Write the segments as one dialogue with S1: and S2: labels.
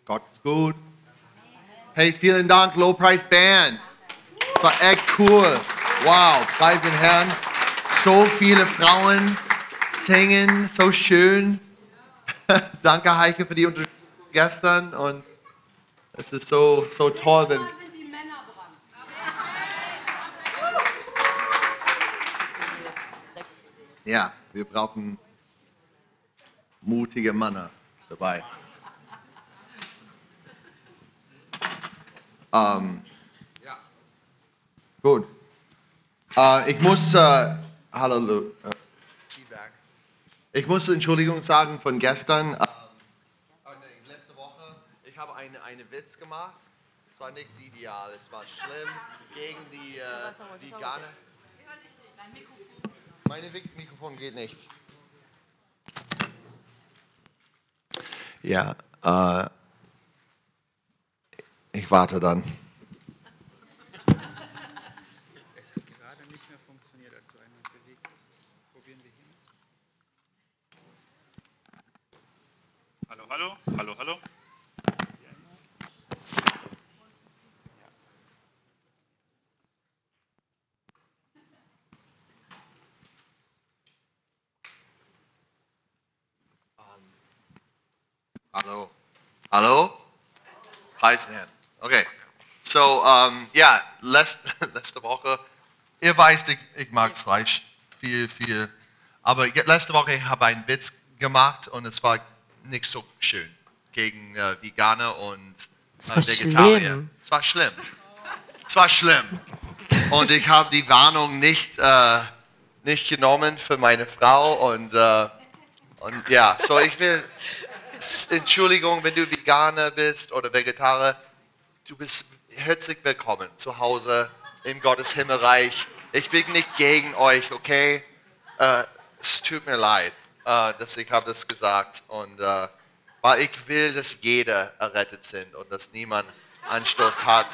S1: Gott ist gut. Hey, vielen Dank, Low Price Band. Das war echt cool. Wow, preis den Herrn. So viele Frauen singen, so schön. Danke, Heike, für die Unterstützung gestern. Und es ist so toll, wenn...
S2: Sind die Männer dran.
S1: Ja, wir brauchen mutige Männer dabei. Ja. Gut. Ich muss, hallo, ich muss Entschuldigung sagen von gestern. Letzte Woche, ich habe einen Witz gemacht. Es war nicht ideal, es war schlimm gegen die Veganer. Mein Mikrofon geht nicht. Ja, ich warte dann.
S3: Es hat gerade nicht mehr funktioniert, als du einmal bewegt hast. Probieren wir hier. Hallo, hallo, hallo, hallo.
S1: Hallo. Hallo? Preis den Herrn. Okay. So, ja, letzte Woche, ihr weißt, ich mag Fleisch viel. Aber letzte Woche habe ich einen Witz gemacht und es war nicht so schön gegen Veganer und Vegetarier.
S4: Schlimm.
S1: Es war schlimm. Es war schlimm. Und ich habe die Warnung nicht genommen für meine Frau und ja, so ich will... Entschuldigung, wenn du Veganer bist oder Vegetarier, du bist herzlich willkommen zu Hause im Gottes Himmelreich. Ich bin nicht gegen euch, okay? Es tut mir leid, dass ich habe das gesagt und weil ich will, dass jeder errettet sind und dass niemand Anstoß hat.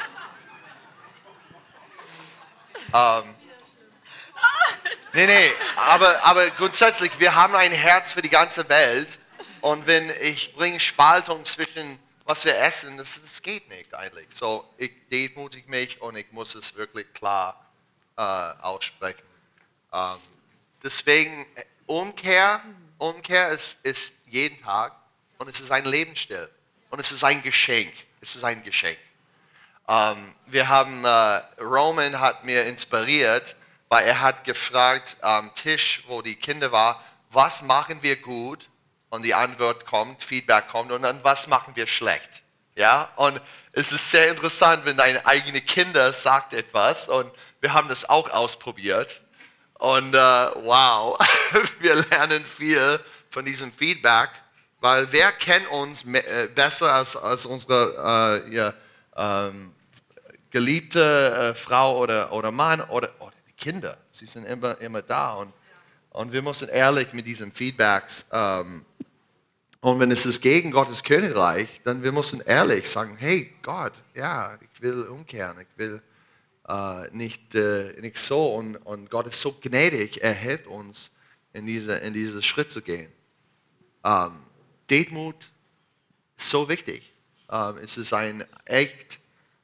S1: Nee, aber grundsätzlich, wir haben ein Herz für die ganze Welt. Und wenn ich bringe Spaltung zwischen was wir essen, das geht nicht eigentlich. So, ich demütige mich und ich muss es wirklich klar aussprechen. Deswegen Umkehr ist jeden Tag und es ist ein Lebensstil und es ist ein Geschenk. Es ist ein Geschenk. Wir haben, Roman hat mir inspiriert, weil er hat gefragt am Tisch, wo die Kinder waren, was machen wir gut? Und die Antwort kommt, Feedback kommt und dann, was machen wir schlecht? Ja, und es ist sehr interessant, wenn deine eigenen Kinder sagt etwas und wir haben das auch ausprobiert und wow, wir lernen viel von diesem Feedback, weil wer kennt uns besser als unsere geliebte Frau oder Mann oder die Kinder, sie sind immer da und wir müssen ehrlich mit diesen Feedbacks und wenn es ist gegen Gottes Königreich, dann wir müssen ehrlich sagen, hey Gott, ja, ich will umkehren, ich will nicht so und Gott ist so gnädig, er hilft uns in diese Schritt zu gehen. Demut ist so wichtig. Es ist ein echt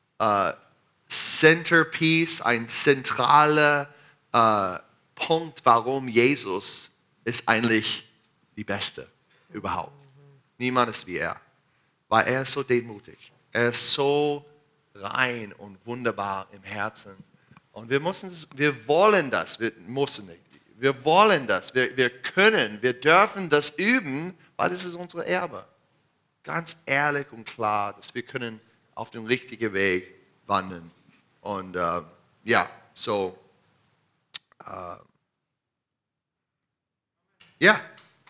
S1: Centerpiece, ein zentraler Punkt, warum Jesus ist eigentlich die Beste überhaupt. Niemand ist wie er, weil er ist so demütig. Er ist so rein und wunderbar im Herzen. Und wir wollen das, wir müssen nicht. Wir wollen das, wir können, wir dürfen das üben, weil es ist unser Erbe. Ganz ehrlich und klar, dass wir können auf dem richtigen Weg wandern. Und ja, so, ja.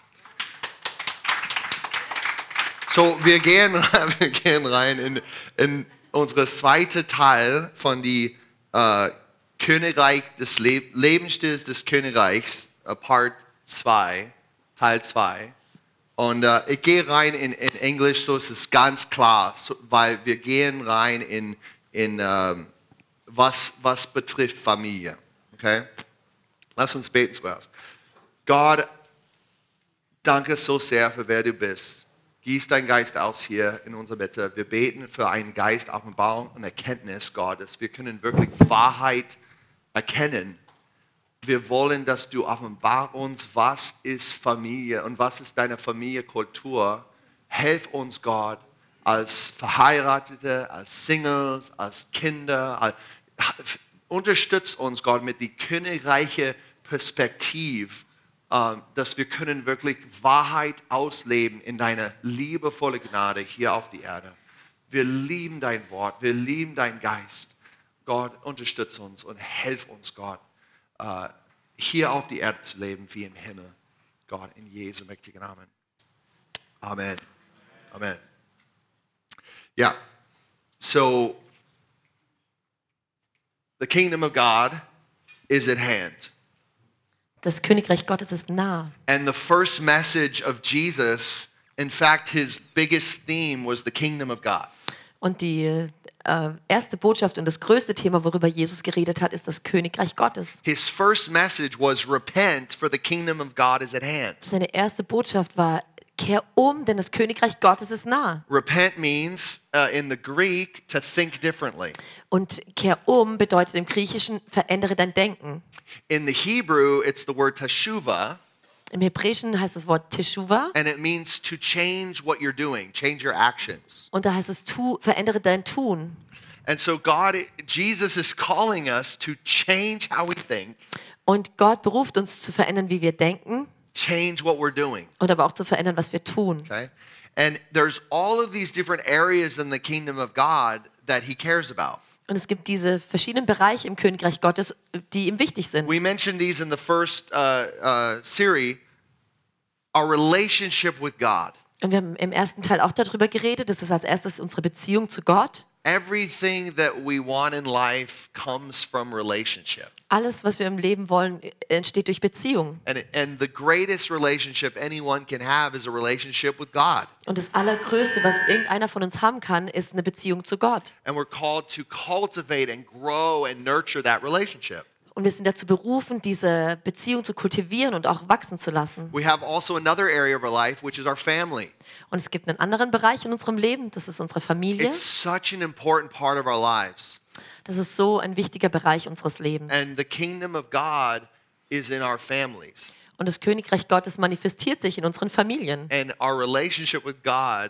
S1: So, wir gehen rein in unsere zweite Teil von die Königreich des Lebensstils des Königreichs, Part 2, Teil 2. Und ich gehe rein in Englisch, so ist es ganz klar, weil wir gehen rein in was betrifft Familie. Okay? Lass uns beten zuerst. Gott, danke so sehr für wer du bist. Gieß deinen Geist aus hier in unserer Mitte. Wir beten für einen Geist Offenbarung und Erkenntnis, Gott, dass wir können wirklich Wahrheit erkennen. Wir wollen, dass du offenbar uns, was ist Familie und was ist deine Familienkultur. Helf uns, Gott, als Verheiratete, als Singles, als Kinder. Unterstütz uns, Gott, mit die königreiche Perspektive, dass wir können wirklich Wahrheit ausleben in deiner liebevolle Gnade hier auf die Erde. Wir lieben dein Wort, wir lieben deinen Geist. Gott, unterstütz uns und helf uns, Gott, hier auf die Erde zu leben wie im Himmel. Gott, in Jesu mächtigen Namen. Amen. Amen. Yeah. So, the kingdom of God is at hand.
S2: Das Königreich Gottes ist nah.
S1: And the first message of Jesus, in fact, his biggest theme was the kingdom of God.
S2: Und die erste Botschaft und das größte Thema, worüber Jesus geredet hat, ist das Königreich Gottes.
S1: His first message was repent, for the kingdom of God is at hand.
S2: Seine erste Botschaft war, kehr um, denn das Königreich Gottes ist nah.
S1: Repent means, in the Greek, to think differently.
S2: Und kehr um bedeutet im Griechischen, verändere dein Denken.
S1: In the Hebrew, it's the word teshuvah,
S2: Im Hebräischen heißt das Wort Teshuva
S1: and it means to change what you're doing, change your actions.
S2: und da heißt es, verändere dein Tun.
S1: And so Jesus is calling us to change how we think,
S2: Und Gott beruft uns zu verändern, wie wir denken
S1: change what we're doing.
S2: und aber auch zu verändern, was wir tun.
S1: Okay? And there's all of these different areas in the kingdom of God that he cares about.
S2: Und es gibt diese verschiedenen Bereiche im Königreich Gottes, die ihm wichtig sind.
S1: We mentioned these in the first series, our relationship with God.
S2: Und wir haben im ersten Teil auch darüber geredet, das ist als erstes unsere Beziehung zu Gott.
S1: Everything that we want in life comes from relationship.
S2: Alles, was wir im Leben wollen, entsteht durch Beziehung.
S1: And the greatest relationship anyone can have is a relationship with God.
S2: Und das Allergrößte, was irgendeiner von uns haben kann, ist eine Beziehung zu Gott.
S1: And we're called to cultivate and grow and nurture that relationship.
S2: Und wir sind dazu berufen, diese Beziehung zu kultivieren und auch wachsen zu lassen.
S1: We have also another area of our life, which is our family.
S2: Und es gibt einen anderen Bereich in unserem Leben, das ist unsere Familie.
S1: It's such an important part of our lives.
S2: Das ist so ein wichtiger Bereich unseres Lebens.
S1: And the kingdom of God is in our families.
S2: Und das Königreich Gottes manifestiert sich in unseren Familien.
S1: And our relationship with God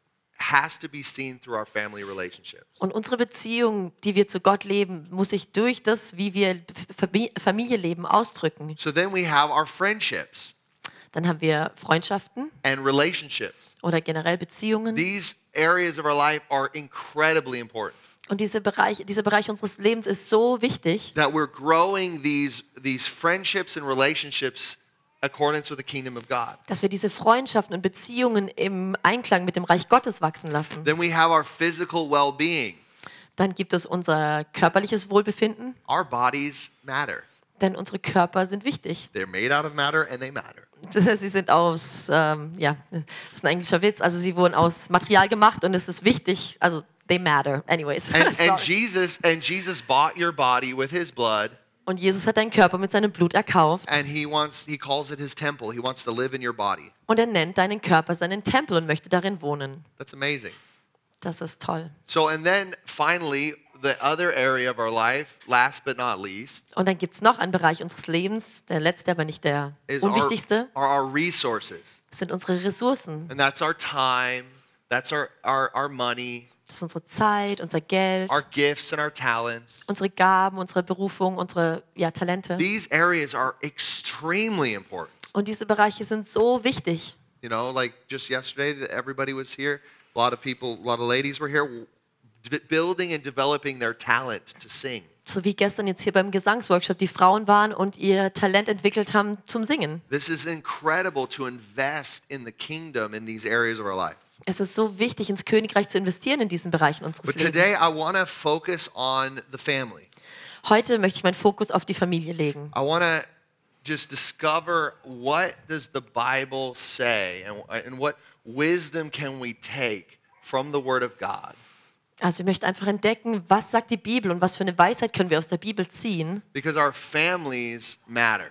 S1: has to be seen through our family relationships.
S2: Und unsere Beziehung, die wir zu Gott leben, muss sich durch das, wie wir Familie leben, ausdrücken.
S1: So then we have our friendships
S2: Dann haben wir Freundschaften
S1: and relationships.
S2: oder generell Beziehungen.
S1: These areas of our life are incredibly important.
S2: Und dieser Bereich unseres Lebens ist so wichtig,
S1: That we're growing these friendships and relationships accordance with the kingdom of God.
S2: dass wir diese Freundschaften und Beziehungen im Einklang mit dem Reich Gottes wachsen lassen.
S1: Then we have our physical well-being.
S2: Dann gibt es unser körperliches Wohlbefinden,
S1: Our bodies matter.
S2: denn unsere Körper sind wichtig.
S1: They're made out of matter and they matter.
S2: Sie sind aus, das ist ein englischer Witz, also sie wurden aus Material gemacht und es ist wichtig, also they matter. Anyways.
S1: And
S2: Sorry.
S1: Jesus bought your body with his blood,
S2: Und Jesus hat deinen Körper mit seinem Blut erkauft
S1: and he calls it his temple. He wants to live in your body.
S2: und er nennt deinen Körper seinen Tempel und möchte darin wohnen.
S1: That's amazing.
S2: Das ist toll.
S1: So, and then finally, the other area of our life, last but not least,
S2: Und dann gibt es noch einen Bereich unseres Lebens, der letzte, aber nicht der
S1: is
S2: unwichtigste,
S1: our resources.
S2: das sind unsere Ressourcen.
S1: And that's our time, that's our money,
S2: Das ist unsere Zeit, unser Geld,
S1: our gifts and our talents.
S2: unsere Gaben, unsere Berufung, unsere Talente.
S1: These areas are extremely important.
S2: Und diese Bereiche sind so wichtig.
S1: You know, like just yesterday, that everybody was here. A lot of people, a lot of ladies were here, building and developing their talent to sing.
S2: So wie gestern jetzt hier beim Gesangsworkshop die Frauen waren und ihr Talent entwickelt haben zum Singen.
S1: This is incredible to invest in the kingdom in these areas of our life.
S2: Es ist so wichtig, ins Königreich zu investieren in diesen Bereichen unseres
S1: But today,
S2: Lebens.
S1: I want to focus on the family.
S2: Heute möchte ich meinen Fokus auf die Familie legen.
S1: I want to just discover what does the Bible say and what wisdom can we take from the Word of God.
S2: Also ich möchte einfach entdecken, was sagt die Bibel und was für eine Weisheit können wir aus der Bibel ziehen.
S1: Because our families matter.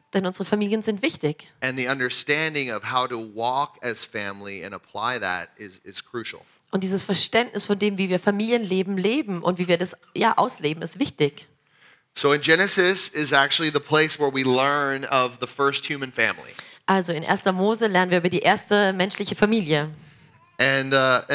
S2: Denn unsere Familien sind wichtig.
S1: And the understanding of how to walk as family and apply that is crucial.
S2: Und dieses Verständnis von dem, wie wir Familienleben leben und wie wir das ausleben, ist wichtig.
S1: So in Genesis is actually the place where we learn of the first human family.
S2: Also in 1. Mose lernen wir über die erste menschliche Familie.
S1: And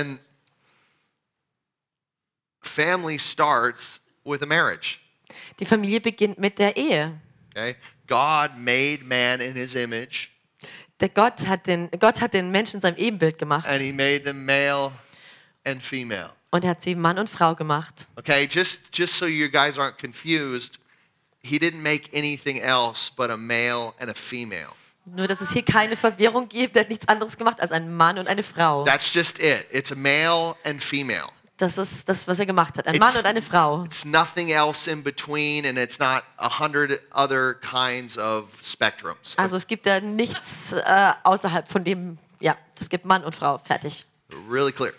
S1: family starts with a marriage.
S2: Die Familie beginnt mit der Ehe.
S1: Okay? God made man in his image,
S2: Gott hat den Menschen in seinem Ebenbild gemacht.
S1: and he made them male and female.
S2: Und er hat sie Mann und Frau gemacht.
S1: Okay, just so you guys aren't confused, he didn't make anything else but a male and a female.
S2: Nur, dass es hier keine Verwirrung gibt, er hat nichts anderes gemacht als einen Mann und eine Frau.
S1: That's just it. It's a male and female.
S2: Das ist das, was er gemacht hat. Ein Mann und eine Frau.
S1: It's nothing else in between, and it's not 100 other kinds of spectrums.
S2: Also es gibt da nichts außerhalb von dem, ja, es gibt Mann und Frau, fertig.
S1: Really clear.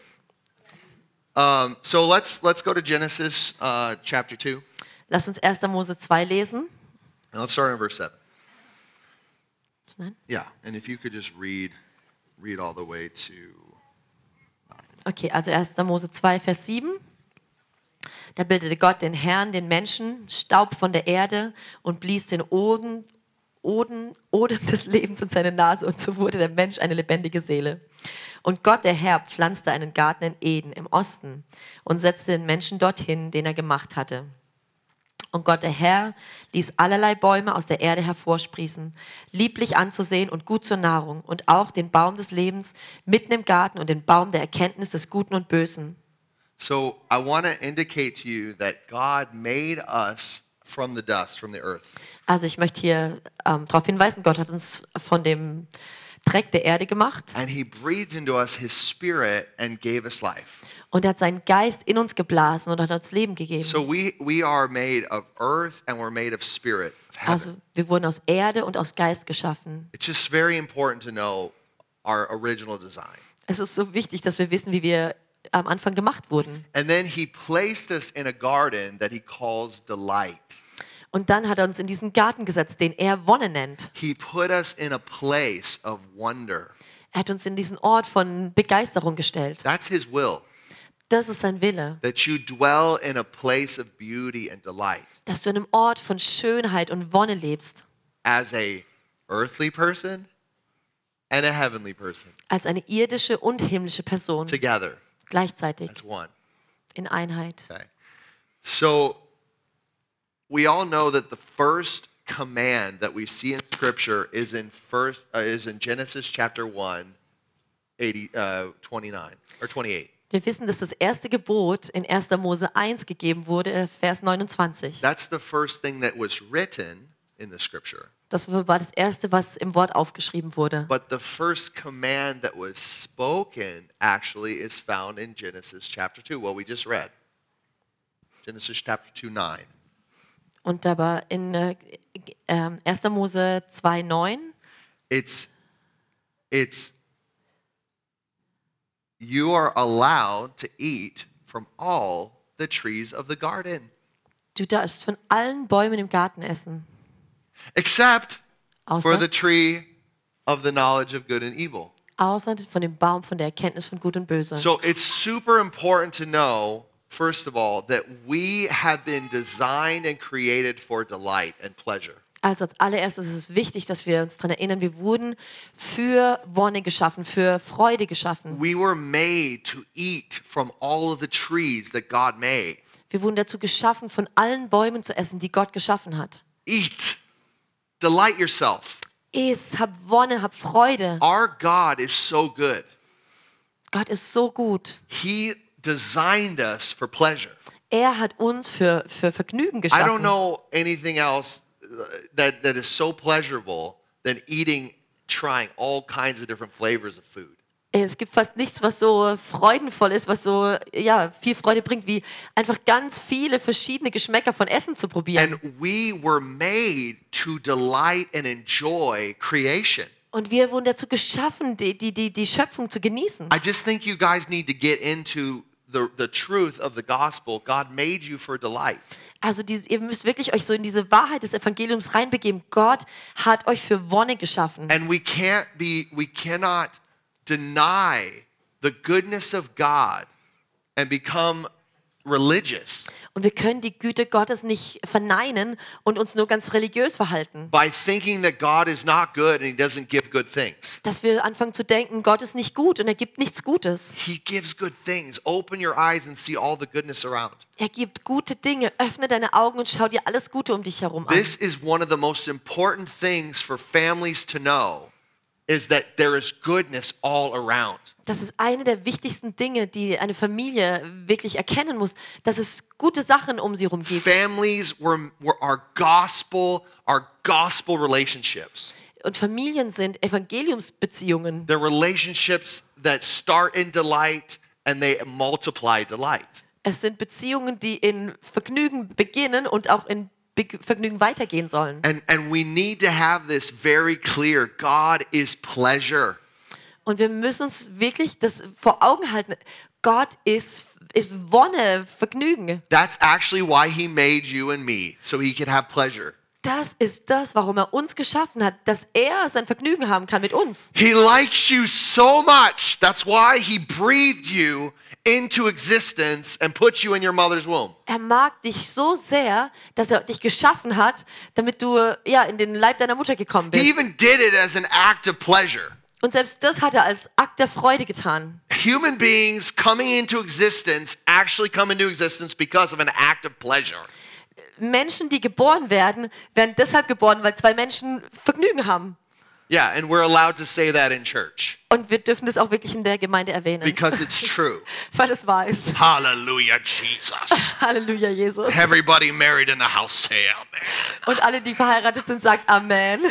S1: So let's go to Genesis chapter 2.
S2: Lass uns 1. Mose 2 lesen.
S1: And let's start in verse 7.
S2: Nein?
S1: Yeah, and if you could just read all the way to...
S2: Okay, also 1. Mose 2, Vers 7. Da bildete Gott den Herrn, den Menschen, Staub von der Erde und blies den Odem des Lebens in seine Nase und so wurde der Mensch eine lebendige Seele. Und Gott, der Herr, pflanzte einen Garten in Eden im Osten und setzte den Menschen dorthin, den er gemacht hatte. Und Gott, der Herr, ließ allerlei Bäume aus der Erde hervorsprießen, lieblich anzusehen und gut zur Nahrung, und auch den Baum des Lebens mitten im Garten und den Baum der Erkenntnis des Guten und Bösen.
S1: So I want to indicate to you that God made us from the dust, from the earth.
S2: Also ich möchte hier darauf hinweisen, Gott hat uns von dem Dreck der Erde gemacht
S1: And he breathed into us his spirit and gave us life.
S2: und er hat seinen Geist in uns geblasen und hat uns Leben gegeben.
S1: So we are made of earth and we're made of spirit, of heaven.
S2: Also wir wurden aus Erde und aus Geist geschaffen.
S1: It's just very important to know our original design.
S2: Es ist so wichtig, dass wir wissen, wie wir am Anfang gemacht wurden.
S1: And then he placed us in a garden that he calls delight.
S2: Und dann hat er uns in diesen Garten gesetzt, den er Wonne nennt.
S1: He put us in a place of wonder.
S2: Er hat uns in diesen Ort von Begeisterung gestellt.
S1: That's his will,
S2: Das ist sein Wille,
S1: that you dwell in a place of beauty and delight.
S2: dass du in einem Ort von Schönheit und Wonne lebst,
S1: As a earthly person and a heavenly person
S2: als eine irdische und himmlische Person,
S1: together
S2: gleichzeitig,
S1: as one.
S2: in Einheit.
S1: Okay. So we all know that the first command that we see in Scripture is in Genesis chapter 1, 29 or 28.
S2: Wir wissen, dass das erste Gebot in 1. Mose 1 gegeben wurde, Vers 29.
S1: That's the first thing that was written in the Scripture.
S2: Das war das erste, was im Wort aufgeschrieben wurde.
S1: But the first command that was spoken actually is found in Genesis chapter 2, what we just read. Genesis chapter 2, 9.
S2: Und aber in 1. Mose 2,9,
S1: It's you are allowed to eat from all the trees of the garden,
S2: du darfst von allen Bäumen im Garten essen,
S1: except for
S2: außer,
S1: the tree of the knowledge of good and evil.
S2: außer von dem Baum von der Erkenntnis von Gut und Böse.
S1: So it's super important to know, first of all, that we have been designed and created for delight and pleasure.
S2: Also als allererstes ist es wichtig, dass wir uns daran erinnern, wir wurden für Wonne geschaffen, für Freude geschaffen.
S1: We were made to eat from all of the trees that God made.
S2: Wir wurden dazu geschaffen, von allen Bäumen zu essen, die Gott geschaffen hat.
S1: Eat. Delight yourself.
S2: Iss, hab Wonne, hab Freude.
S1: Our God is so good.
S2: Gott ist so gut.
S1: He designed us for pleasure.
S2: Er hat uns für Vergnügen
S1: I don't
S2: geschaffen.
S1: know anything else that is so pleasurable than trying all kinds of different flavors of food.
S2: Es gibt fast nichts, was so freudenvoll ist, was so viel Freude bringt, wie einfach ganz viele verschiedene Geschmäcker von Essen zu probieren.
S1: And we were made to delight and enjoy creation.
S2: Und wir wurden dazu geschaffen, die Schöpfung zu genießen.
S1: I just think you guys need to get into the truth of the gospel. God made you for delight.
S2: Also ihr müsst wirklich euch so in diese Wahrheit des Evangeliums reinbegeben. Gott hat euch für Wonne geschaffen.
S1: And we cannot deny the goodness of God and become religious
S2: Und wir können die Güte Gottes nicht verneinen und uns nur ganz religiös verhalten.
S1: by thinking that God is not good and he doesn't give good things.
S2: Dass wir anfangen zu denken, Gott ist nicht gut und er gibt nichts Gutes.
S1: He gives good things. Open your eyes and see all the goodness around.
S2: Er gibt gute Dinge. Öffne deine Augen und schau dir alles Gute um dich herum an.
S1: This is one of the most important things for families to know, is that there is goodness all around.
S2: Das ist eine der wichtigsten Dinge, die eine Familie wirklich erkennen muss, dass es gute Sachen um sie herum gibt.
S1: Families are gospel relationships.
S2: Und Familien sind Evangeliumsbeziehungen.
S1: They're relationships that start in delight and they multiply delight.
S2: Es sind Beziehungen, die in Vergnügen beginnen und auch in Vergnügen weitergehen sollen.
S1: And we need to have this very clear. God is pleasure.
S2: Und wir müssen uns wirklich das vor Augen halten. Gott ist Wonne, Vergnügen.
S1: That's actually why he made you and me, so he could have pleasure.
S2: Das ist das, warum er uns geschaffen hat, dass er sein Vergnügen haben kann mit uns.
S1: He likes you so much. That's why he breathed you into existence and put you in your mother's womb.
S2: Er mag dich so sehr, dass er dich geschaffen hat, damit du in den Leib deiner Mutter gekommen
S1: He
S2: bist.
S1: even did it as an act of pleasure.
S2: Und selbst das hat er als Akt der Freude getan.
S1: Human beings coming into existence actually come into existence because of an act of pleasure.
S2: Menschen, die geboren werden deshalb geboren, weil zwei Menschen Vergnügen haben.
S1: Yeah, and we're allowed to say that in church
S2: Und wir dürfen das auch wirklich in der Gemeinde erwähnen,
S1: because it's true.
S2: weil es wahr ist.
S1: Hallelujah, Jesus.
S2: Halleluja, Jesus.
S1: Everybody married in the house, say amen.
S2: Und alle, die verheiratet sind, sagt Amen.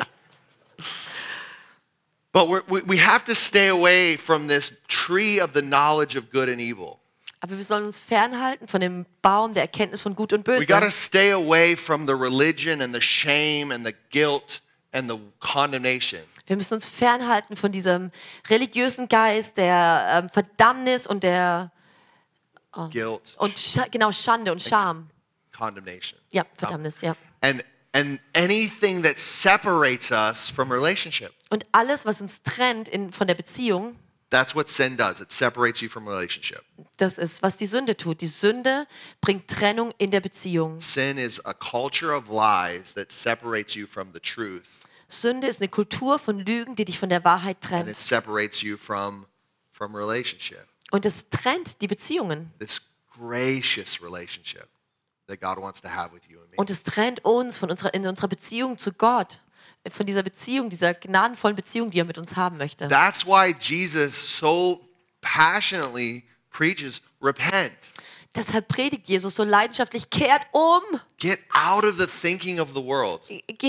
S1: But we have to stay away from this tree of the knowledge of good and evil.
S2: Aber wir sollen uns fernhalten von dem Baum der Erkenntnis von Gut und
S1: We got to
S2: Böse.
S1: stay away from the religion and the shame and the guilt and the condemnation.
S2: Wir müssen uns fernhalten von diesem religiösen Geist der Verdammnis und der
S1: Guilt,
S2: genau Schande und Scham.
S1: condemnation.
S2: Ja, Verdammnis, ja.
S1: And anything that separates us from relationship.
S2: Und alles, was uns trennt von der Beziehung,
S1: That's what sin does. It separates you from relationship.
S2: das ist, was die Sünde tut. Die Sünde bringt Trennung in der Beziehung.
S1: Sin is a culture of lies that separates you from the truth.
S2: Sünde ist eine Kultur von Lügen, die dich von der Wahrheit
S1: And it
S2: trennt.
S1: separates you from relationship.
S2: Und es trennt die Beziehungen.
S1: This gracious relationship that God wants to have with you and me.
S2: Und es trennt uns in unserer Beziehung zu Gott. Von dieser Beziehung, dieser gnadenvollen Beziehung, die er mit uns haben möchte.
S1: That's why Jesus so passionately preaches, repent.
S2: Deshalb predigt Jesus so leidenschaftlich, kehrt um,
S1: Get out of the thinking of the world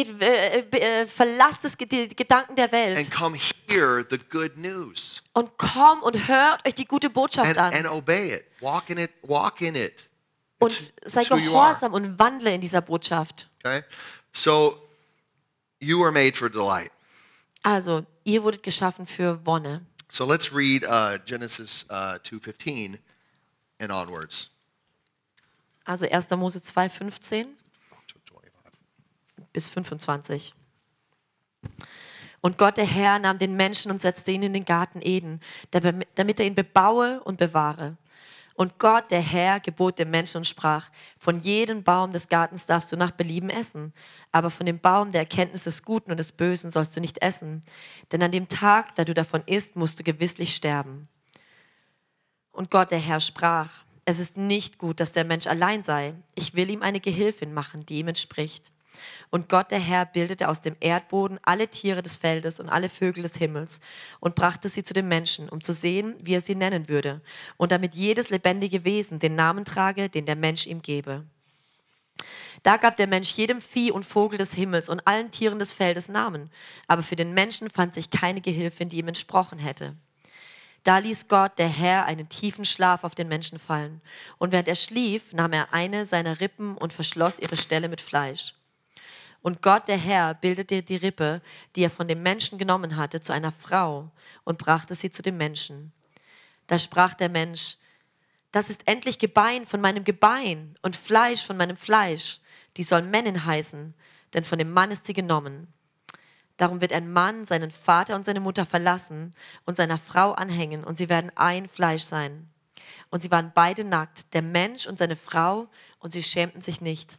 S2: verlasst die Gedanken der
S1: and
S2: Welt
S1: come hear the good news
S2: und kommt und hört euch die gute Botschaft
S1: and
S2: an
S1: obey it. Walk in it. Walk in it.
S2: und sei
S1: It's who you are.
S2: gehorsam und wandle in dieser Botschaft.
S1: Okay? So you are made for delight.
S2: Also, ihr wurdet geschaffen für Wonne.
S1: So let's read Genesis 2:15 and onwards.
S2: Also 1. Mose 2,15
S1: to 25.
S2: bis 25. Und Gott, der Herr, nahm den Menschen und setzte ihn in den Garten Eden, damit er ihn bebaue und bewahre. Und Gott, der Herr, gebot dem Menschen und sprach, von jedem Baum des Gartens darfst du nach Belieben essen, aber von dem Baum der Erkenntnis des Guten und des Bösen sollst du nicht essen, denn an dem Tag, da du davon isst, musst du gewisslich sterben. Und Gott, der Herr, sprach, es ist nicht gut, dass der Mensch allein sei. Ich will ihm eine Gehilfin machen, die ihm entspricht. Und Gott, der Herr, bildete aus dem Erdboden alle Tiere des Feldes und alle Vögel des Himmels und brachte sie zu dem Menschen, um zu sehen, wie er sie nennen würde, und damit jedes lebendige Wesen den Namen trage, den der Mensch ihm gebe. Da gab der Mensch jedem Vieh und Vogel des Himmels und allen Tieren des Feldes Namen, aber für den Menschen fand sich keine Gehilfin, die ihm entsprochen hätte. Da ließ Gott, der Herr, einen tiefen Schlaf auf den Menschen fallen, und während er schlief, nahm er eine seiner Rippen und verschloss ihre Stelle mit Fleisch. Und Gott, der Herr, bildete die Rippe, die er von dem Menschen genommen hatte, zu einer Frau und brachte sie zu dem Menschen. Da sprach der Mensch, Das ist endlich Gebein von meinem Gebein und Fleisch von meinem Fleisch. Die soll Männin heißen, denn von dem Mann ist sie genommen. Darum wird ein Mann seinen Vater und seine Mutter verlassen und seiner Frau anhängen, und sie werden ein Fleisch sein. Und sie waren beide nackt, der Mensch und seine Frau, und sie schämten sich nicht.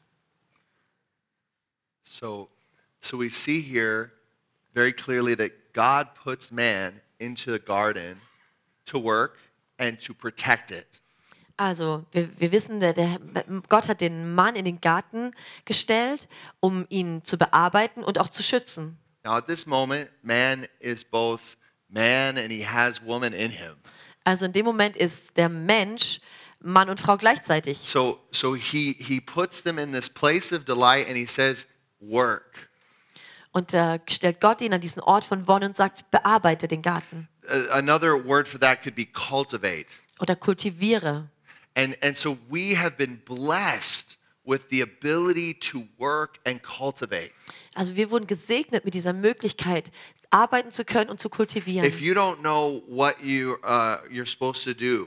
S1: So we see here very clearly that God puts man into the garden to work and to protect it.
S2: Also, wir wissen, Gott hat den Mann in den Garten gestellt, um ihn zu bearbeiten und auch zu schützen.
S1: Now at this moment, man is both man and he has woman in him.
S2: Also in dem Moment ist der Mensch Mann und Frau gleichzeitig.
S1: So he puts them in this place of delight and he says, work.
S2: Und da stellt Gott ihn an diesen Ort von Wonne und sagt, bearbeite den Garten
S1: Another word for that could be cultivate.
S2: oder kultiviere.
S1: And so we have been blessed with the ability to work and cultivate.
S2: Also wir wurden gesegnet mit dieser Möglichkeit, arbeiten zu können und zu kultivieren.
S1: If you don't know what you're supposed to do,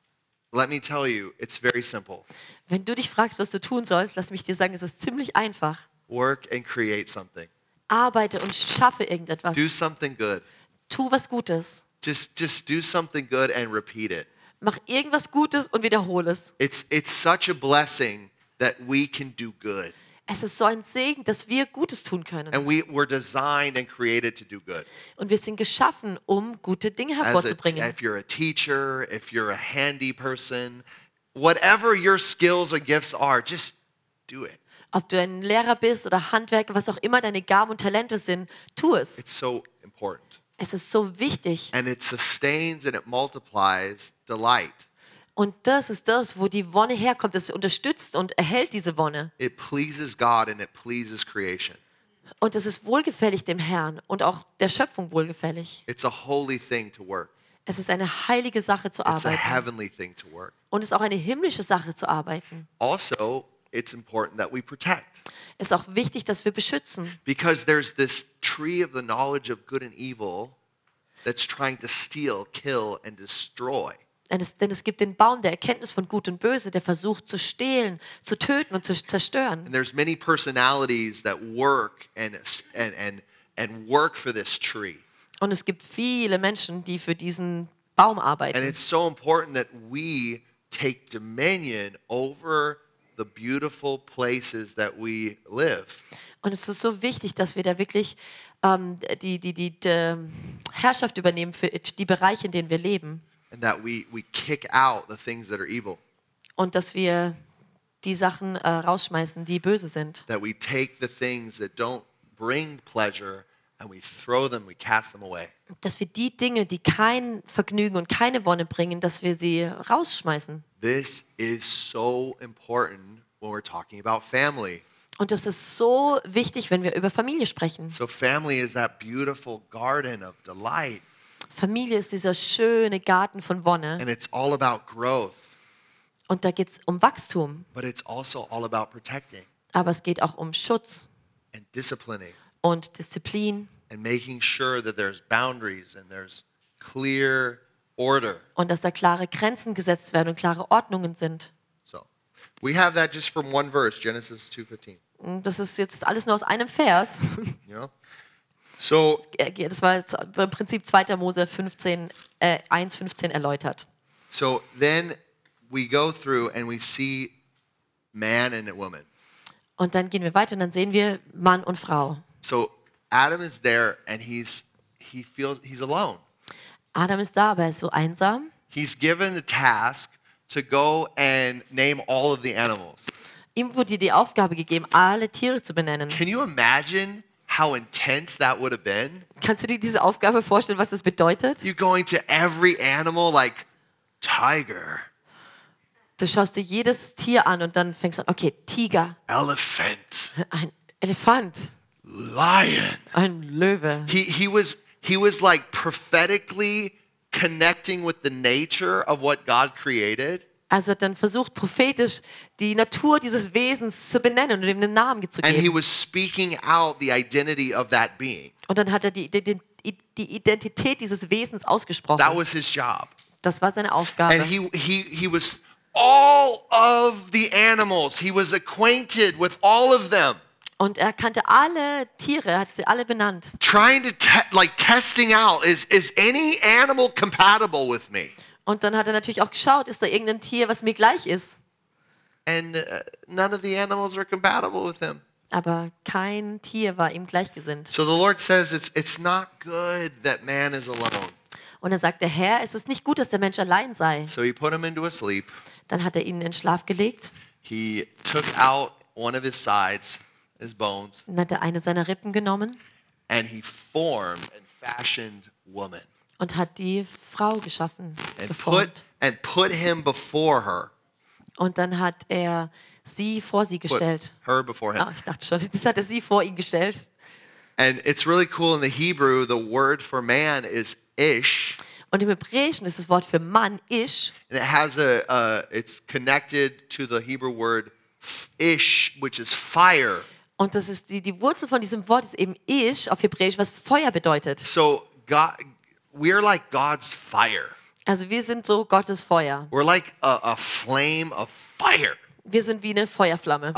S1: let me tell you, it's very simple.
S2: Wenn du dich fragst, was du tun sollst, lass mich dir sagen, es ist ziemlich einfach.
S1: Work and create something.
S2: Arbeite und schaffe irgendetwas.
S1: Do something good.
S2: Tu was Gutes.
S1: Just do something good and repeat it.
S2: Mach irgendwas Gutes und wiederhole es.
S1: It's such a blessing that we can do good.
S2: Es ist so ein Segen, dass wir Gutes tun können.
S1: And we're designed and created to do good.
S2: Und wir sind geschaffen, um gute Dinge hervorzubringen.
S1: If you're a teacher, if you're a handy person, whatever your skills or gifts are, just do it.
S2: Ob du ein Lehrer bist oder Handwerker, was auch immer deine Gaben und Talente sind, tu es.
S1: It's so important.
S2: Es ist so wichtig.
S1: And it sustains and it multiplies delight.
S2: Und das ist das, wo die Wonne herkommt. Es unterstützt und erhält diese Wonne.
S1: It pleases God and it pleases creation.
S2: Und es ist wohlgefällig dem Herrn und auch der Schöpfung wohlgefällig.
S1: It's a holy thing to work.
S2: Es ist eine heilige Sache zu
S1: It's a
S2: arbeiten.
S1: heavenly thing to work.
S2: Und es ist auch eine himmlische Sache zu arbeiten.
S1: Also, it's important that we protect.
S2: Es ist auch wichtig, dass wir beschützen.
S1: Because there's this tree of the knowledge of good and evil that's trying to steal, kill, and destroy.
S2: Denn es gibt den Baum der Erkenntnis von Gut und Böse, der versucht zu stehlen, zu töten und zu zerstören.
S1: And there's many personalities that work and work for this tree.
S2: Und es gibt viele Menschen, die für diesen Baum
S1: And
S2: arbeiten.
S1: it's so important that we take dominion over the beautiful places that we live.
S2: Und es ist so wichtig, dass wir da wirklich die Herrschaft übernehmen für die Bereiche, in denen wir leben.
S1: And that we kick out the things that are evil.
S2: Und dass wir die Sachen rausschmeißen, die böse sind.
S1: That we take the things that don't bring pleasure and we throw them, we cast them away.
S2: Dass wir die Dinge, die kein Vergnügen und keine Wonne bringen, dass wir sie rausschmeißen.
S1: This is so important when we're talking about family.
S2: Und das ist so wichtig, wenn wir über Familie sprechen.
S1: So family is that beautiful garden of delight.
S2: Familie ist dieser schöne Garten von Wonne.
S1: And it's all about growth,
S2: Und da geht es um Wachstum.
S1: but it's also all about protecting
S2: Aber es geht auch um Schutz
S1: and disciplining
S2: und Disziplin
S1: and making sure that there's boundaries and there's clear order.
S2: und dass da klare Grenzen gesetzt werden und klare Ordnungen sind.
S1: So we have that just from one verse, Genesis 2:15.
S2: Und das ist jetzt alles nur aus einem Vers.
S1: You know? So
S2: Das war jetzt im Prinzip 2. Mose 1,15 erläutert.
S1: so then we go through and we see man and a woman.
S2: Und dann gehen wir weiter und dann sehen wir Mann und Frau.
S1: So Adam is there and he feels he's alone.
S2: Adam ist da, aber er ist so einsam.
S1: He's given the task to go and name all of the animals.
S2: Ihm wurde die Aufgabe gegeben, alle Tiere zu benennen.
S1: Can you imagine how intense that would have been?
S2: Kannst du dir diese Aufgabe vorstellen, was das bedeutet?
S1: You going to every animal like tiger,
S2: Du schaust dir jedes Tier an und dann fängst du an, okay, Tiger,
S1: elephant,
S2: ein Elefant,
S1: lion.
S2: ein Löwe.
S1: He was like prophetically connecting with the nature of what God created.
S2: Also hat dann versucht, prophetisch die Natur dieses Wesens zu benennen und ihm einen Namen zu
S1: And he
S2: geben.
S1: was speaking out the identity of that being.
S2: Und dann hat er die Identität dieses Wesens
S1: That
S2: ausgesprochen.
S1: was his job.
S2: Das war seine
S1: And
S2: Aufgabe.
S1: he was all of the animals. He was acquainted with all of them.
S2: Und er kannte alle Tiere, hat sie alle benannt.
S1: Trying to testing out, is any animal compatible with me?
S2: Und dann hat er natürlich auch geschaut, ist da irgendein Tier, was mir gleich ist.
S1: And none of the animals were compatible with him.
S2: Aber kein Tier war ihm gleichgesinnt.
S1: So the Lord says it's not good that man is alone.
S2: Und er sagt, der Herr, es ist nicht gut, dass der Mensch allein sei.
S1: So he put him into a sleep.
S2: Dann hat er ihn in Schlaf gelegt.
S1: He took out one of his sides, his bones,
S2: Dann hat er eine seiner Rippen genommen
S1: and he formed and fashioned woman
S2: und hat die Frau geschaffen,
S1: and
S2: geformt.
S1: put him before her.
S2: Und dann hat er sie vor sie
S1: Put
S2: gestellt.
S1: her before him.
S2: Ah, ich dachte schon, das hat er sie vor ihn gestellt.
S1: And it's really cool in the Hebrew, the word for man is ish.
S2: Und im Hebräischen ist das Wort für Mann Ish.
S1: And it has it's connected to the Hebrew word ish, which is fire.
S2: Und das ist die Wurzel von diesem Wort ist eben Ish auf Hebräisch, was Feuer bedeutet.
S1: So God, we're like God's fire.
S2: Also wir sind so Gottes Feuer.
S1: We're like a flame of fire.
S2: Wir sind wie eine Feuerflamme.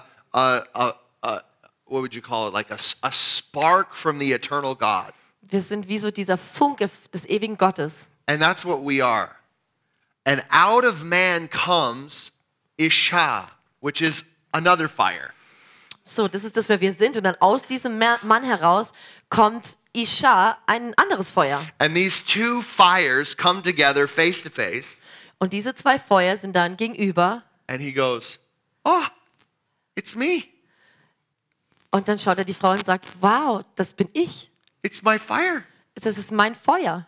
S1: What would you call it? Like a spark from the eternal God.
S2: Wir sind wie so dieser Funke des ewigen Gottes.
S1: And that's what we are. And out of man comes Isha, which is another fire.
S2: So, das ist das, wer wir sind. Und dann aus diesem Mann heraus kommt Isha, ein anderes Feuer.
S1: And these two fires come together face to face.
S2: Und diese zwei Feuer sind dann gegenüber.
S1: And he goes, "Oh, it's me.
S2: Und dann schaut er die Frau und sagt, wow, das bin ich.
S1: It's my fire."
S2: Das ist mein Feuer.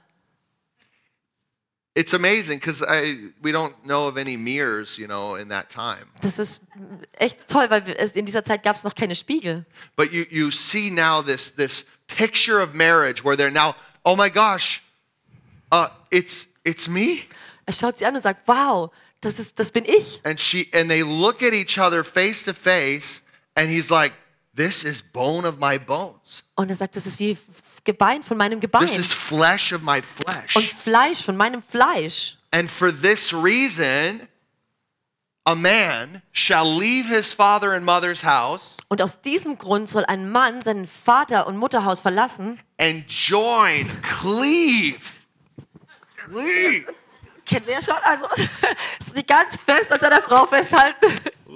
S1: It's amazing because we don't know of any mirrors, in that time.
S2: Das ist echt toll, weil in dieser Zeit gab es noch keine Spiegel.
S1: But you see now this picture of marriage where they're now, oh my gosh, it's me.
S2: Er schaut sie an und sagt, wow, das bin ich.
S1: And they look at each other face to face, and he's like, "This is bone of my bones.
S2: Und er sagt, das ist wie Gebein von meinem Gebein.
S1: This is flesh of my flesh."
S2: Und Fleisch von meinem Fleisch.
S1: And for this reason, a man shall leave his father and mother's house
S2: Und aus diesem Grund soll ein Mann seinen Vater- und Mutterhaus verlassen.
S1: and cleave.
S2: Kennen wir ja schon. Also, sie ganz fest an seiner Frau festhalten.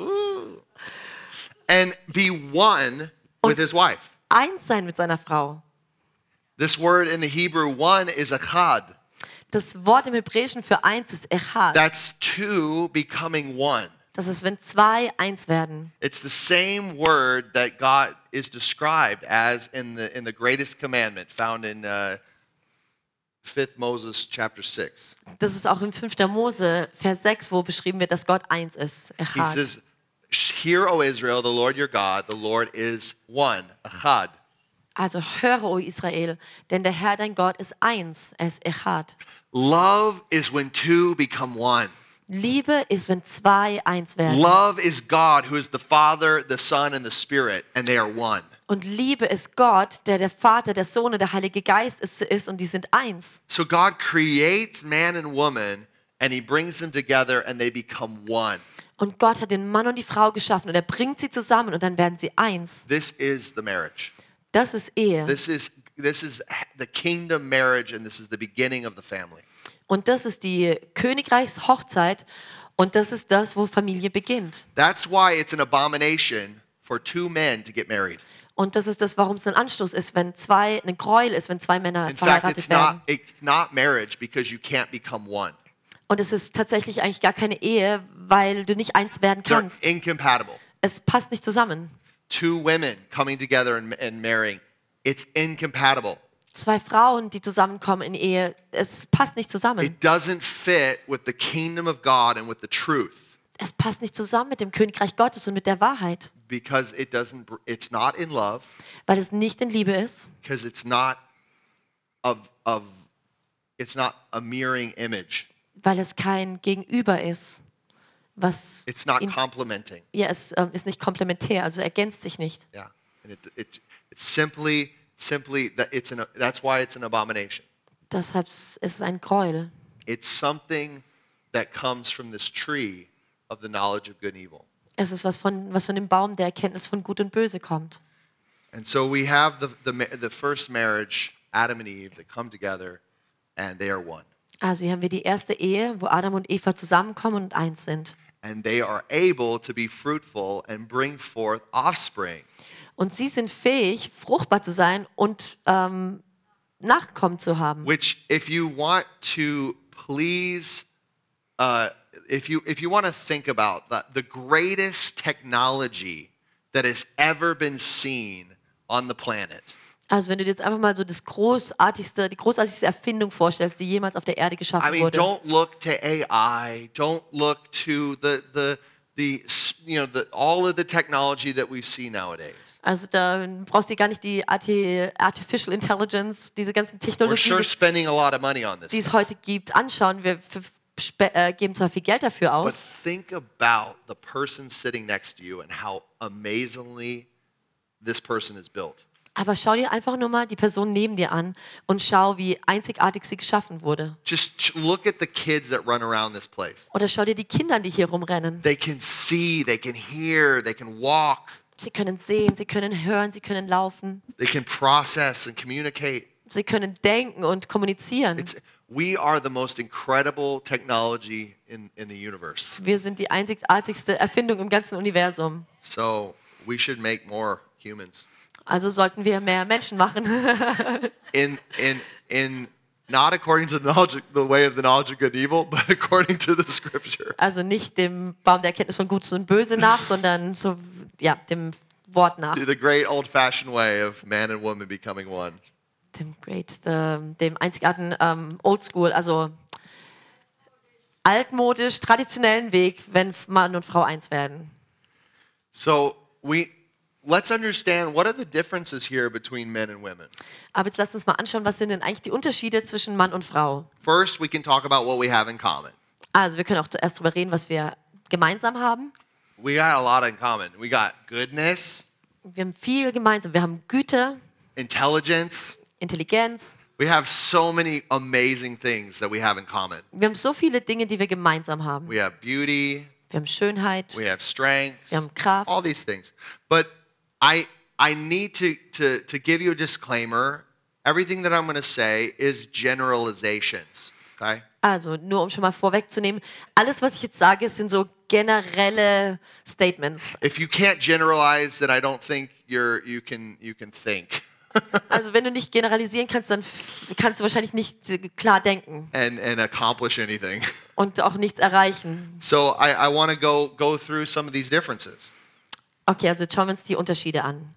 S1: And be one with his wife.
S2: Eins sein mit seiner Frau.
S1: This word in the Hebrew, one, is echad.
S2: Das Wort im Hebräischen für eins ist Echad.
S1: That's two becoming one.
S2: Das ist, wenn zwei eins werden.
S1: It's the same word that God is described as in the greatest commandment found in 5th Moses chapter 6.
S2: Das ist auch im 5. Mose, Vers 6, wo beschrieben wird, dass Gott eins ist.
S1: He
S2: Echad.
S1: says, "Hear, O Israel, the Lord your God, the Lord is one, echad."
S2: Also höre, o Israel, denn der Herr dein Gott ist eins, er ist Echad.
S1: Love is when two become one.
S2: Liebe ist, wenn zwei eins werden.
S1: Love is God, who is the Father, the Son, and the Spirit, and they are one.
S2: Und Liebe ist Gott, der Vater, der Sohn und der Heilige Geist ist und die sind eins.
S1: So God creates man and woman, and he brings them together, and they become one.
S2: Und Gott hat den Mann und die Frau geschaffen und er bringt sie zusammen und dann werden sie eins.
S1: This is the marriage.
S2: Das ist Ehe.
S1: This is the kingdom marriage, and this is the beginning of the family.
S2: Und das ist die Königreichshochzeit und das ist das, wo Familie beginnt.
S1: That's why it's an abomination for two men to get married.
S2: Und das ist das, warum es ein Anstoß ist, wenn ein Gräuel ist, wenn zwei Männer
S1: In fact,
S2: verheiratet werden.
S1: it's not marriage because you can't become one.
S2: Und es ist tatsächlich eigentlich gar keine Ehe, weil du nicht eins werden
S1: They're
S2: kannst.
S1: incompatible.
S2: Es passt nicht zusammen.
S1: Two women coming together and marrying, it's incompatible.
S2: Zwei Frauen, die zusammenkommen in Ehe, es passt nicht zusammen.
S1: It doesn't fit with the kingdom of God and with the truth
S2: Es passt nicht zusammen mit dem Königreich Gottes und mit der Wahrheit,
S1: because it's not in love,
S2: weil es nicht in Liebe ist,
S1: because it's not it's not a mirroring image.
S2: weil es kein Gegenüber ist, was
S1: It's not
S2: ihn,
S1: complementing.
S2: ja, es ist nicht komplementär, also ergänzt sich nicht.
S1: Yeah. And it's simply that that's why it's an abomination.
S2: Deshalb ist es ein Gräuel.
S1: It's something that comes from this tree of the knowledge of good and evil.
S2: Es ist was von dem Baum der Erkenntnis von Gut und Böse kommt.
S1: And so we have the first marriage, Adam and Eve, that come together and they are one.
S2: Also hier haben wir die erste Ehe, wo Adam und Eva zusammenkommen und eins sind.
S1: And they are able to be fruitful and bring forth offspring.
S2: Und sie sind fähig, fruchtbar zu sein und Nachkommen zu haben.
S1: Which, if you want to please, if you want to think about the greatest technology that has ever been seen on the planet,
S2: Also wenn du dir jetzt einfach mal so die großartigste Erfindung vorstellst, die jemals auf der Erde
S1: I
S2: geschaffen
S1: mean,
S2: wurde.
S1: don't look to AI, don't look to all of the technology that we see nowadays.
S2: Also da brauchst du gar nicht die Artificial Intelligence, diese ganzen
S1: We're
S2: Technologien,
S1: sure spending a lot of money on
S2: die
S1: this.
S2: es heute gibt, anschauen. Wir geben zwar viel Geld dafür
S1: But
S2: aus,
S1: think about the person sitting next to you and how amazingly this person is built.
S2: aber schau dir einfach nur mal die Person neben dir an und schau, wie einzigartig sie geschaffen wurde.
S1: Just look at the kids that run around this place.
S2: Oder schau dir die Kinder an, die hier rumrennen.
S1: They can see, they can hear, they can walk,
S2: Sie können sehen, sie können hören, sie können laufen,
S1: they can process and communicate.
S2: sie können denken und kommunizieren.
S1: We are the most incredible technology in the universe.
S2: Wir sind die einzigartigste Erfindung im ganzen Universum.
S1: So we should make more humans.
S2: Also sollten wir mehr Menschen machen.
S1: In not according to the way of the knowledge of good and evil, but according to the scripture.
S2: Also nicht dem Baum der Erkenntnis von Gut und Böse nach, sondern so, ja, dem Wort nach.
S1: The great old-fashioned way of man and woman becoming one.
S2: Dem einzigartigen Oldschool, also altmodisch, traditionellen Weg, wenn Mann und Frau eins werden.
S1: So let's understand, what are the differences here between men and women?
S2: Aber jetzt lasst uns mal anschauen, was sind denn eigentlich die Unterschiede zwischen Mann und Frau?
S1: First, we can talk about what we have in common.
S2: Also wir können auch zuerst darüber reden, was wir gemeinsam haben.
S1: We got a lot in common. We got goodness,
S2: Wir haben viel gemeinsam. Wir haben Güte,
S1: intelligence.
S2: Intelligenz.
S1: We have so many amazing things that we have in common.
S2: Wir haben so viele Dinge, die wir gemeinsam haben.
S1: We have beauty,
S2: Wir haben Schönheit,
S1: we have strength,
S2: wir haben Kraft.
S1: all these things. But I need to give you a disclaimer. Everything that I'm going to say is generalizations, okay?
S2: Also nur um schon mal vorwegzunehmen, alles, was ich jetzt sage, sind so generelle Statements.
S1: If you can't generalize, then I don't think you can think
S2: Also wenn du nicht generalisieren kannst, dann kannst du wahrscheinlich nicht klar denken
S1: and accomplish anything.
S2: und auch nichts erreichen.
S1: So I want to go through some of these differences.
S2: Okay, also jetzt schauen wir uns die Unterschiede an.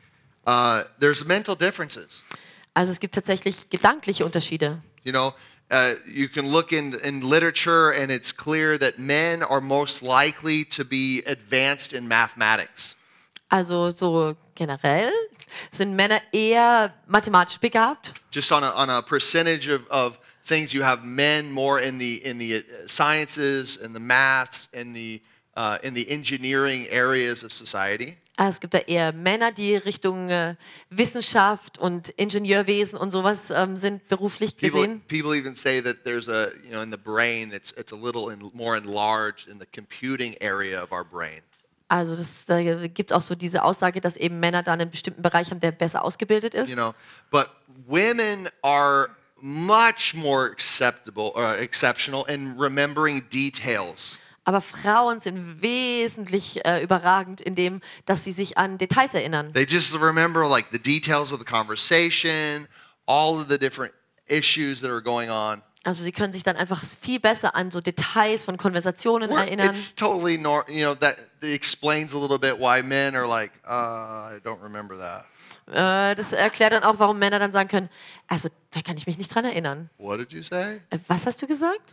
S1: There's mental differences.
S2: Also es gibt tatsächlich gedankliche Unterschiede.
S1: You know, you can look in literature and it's clear that men are most likely to be advanced in mathematics.
S2: Also so generell sind Männer eher mathematisch begabt.
S1: Just on a percentage of things, you have men more in the sciences, in the maths, in the engineering areas of society.
S2: Also es gibt da eher Männer, die Richtung Wissenschaft und Ingenieurwesen und sowas sind beruflich gesehen.
S1: People even say that there's in the brain, it's a little more enlarged in the computing area of our brain.
S2: Also da gibt es auch so diese Aussage, dass eben Männer da einen bestimmten Bereich haben, der besser ausgebildet ist.
S1: You know, but women are much more exceptional in remembering details.
S2: Aber Frauen sind wesentlich überragend in dem, dass sie sich an Details erinnern.
S1: They just remember like the details of the conversation, all of the different issues that are going on.
S2: Also sie können sich dann einfach viel besser an so Details von Konversationen erinnern.
S1: It's totally that explains a little bit why men are like, I don't remember that.
S2: Das erklärt dann auch, warum Männer dann sagen können, also da kann ich mich nicht dran erinnern.
S1: What did you say?
S2: Was hast du gesagt?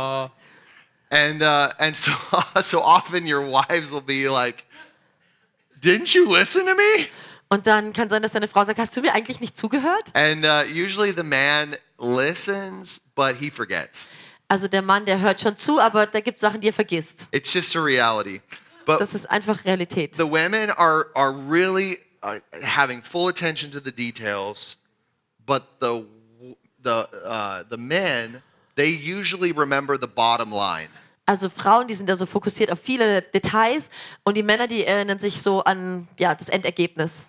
S1: And so often your wives will be like, didn't you listen to me?
S2: Und dann kann sein, dass deine Frau sagt, hast du mir eigentlich nicht zugehört?
S1: And usually the man listens, but he forgets.
S2: Also der Mann, der hört schon zu, aber da gibt es Sachen, die er vergisst.
S1: It's just a reality. But
S2: Das ist einfach Realität.
S1: the women are really having full attention to the details, but the men they usually remember the bottom line.
S2: Also Frauen, die sind da so fokussiert auf viele Details und die Männer, die erinnern sich so an das Endergebnis.